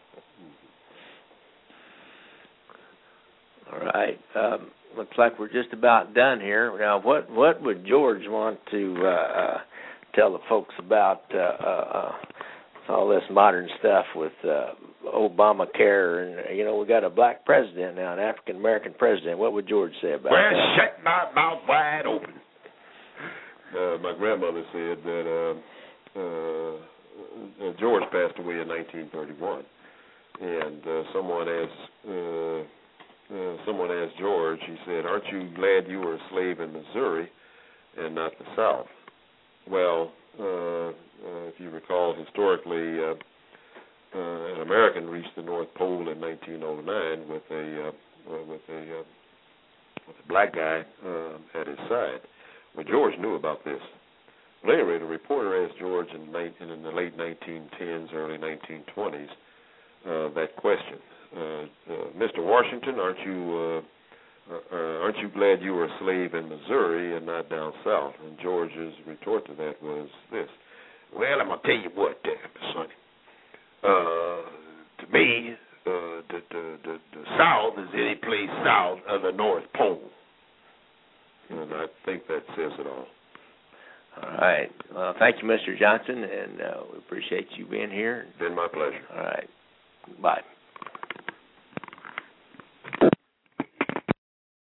All right. Um, looks like we're just about done here. Now, what, what would George want to uh, uh, tell the folks about uh, uh, all this modern stuff with uh, Obamacare? And, you know, we got a black president now, an African-American president. What would George say about well, that? Well, shut my mouth wide open. Uh, my grandmother said that uh, uh, uh, George passed away in nineteen thirty-one, and uh, someone asked uh, uh, someone asked George. He said, "Aren't you glad you were a slave in Missouri and not the South?" Well, uh, uh, if you recall, historically, uh, uh, an American reached the North Pole in nineteen oh nine with a uh, uh, with a uh, with a black guy uh, at his side. Well, George knew about this. Later, a reporter asked George in, nineteen, in the late nineteen tens, early nineteen twenties, uh, that question. Uh, uh, Mister Washington, aren't you uh, uh, aren't you glad you were a slave in Missouri and not down south? And George's retort to that was this: well, I'm gonna tell you what, uh, Sonny. Uh, to me, uh, the, the the the South is any place south of the North Pole. And I think that says it all. All right. Well, thank you, Mister Johnson, and uh, we appreciate you being here. It's been my pleasure. All right. Bye.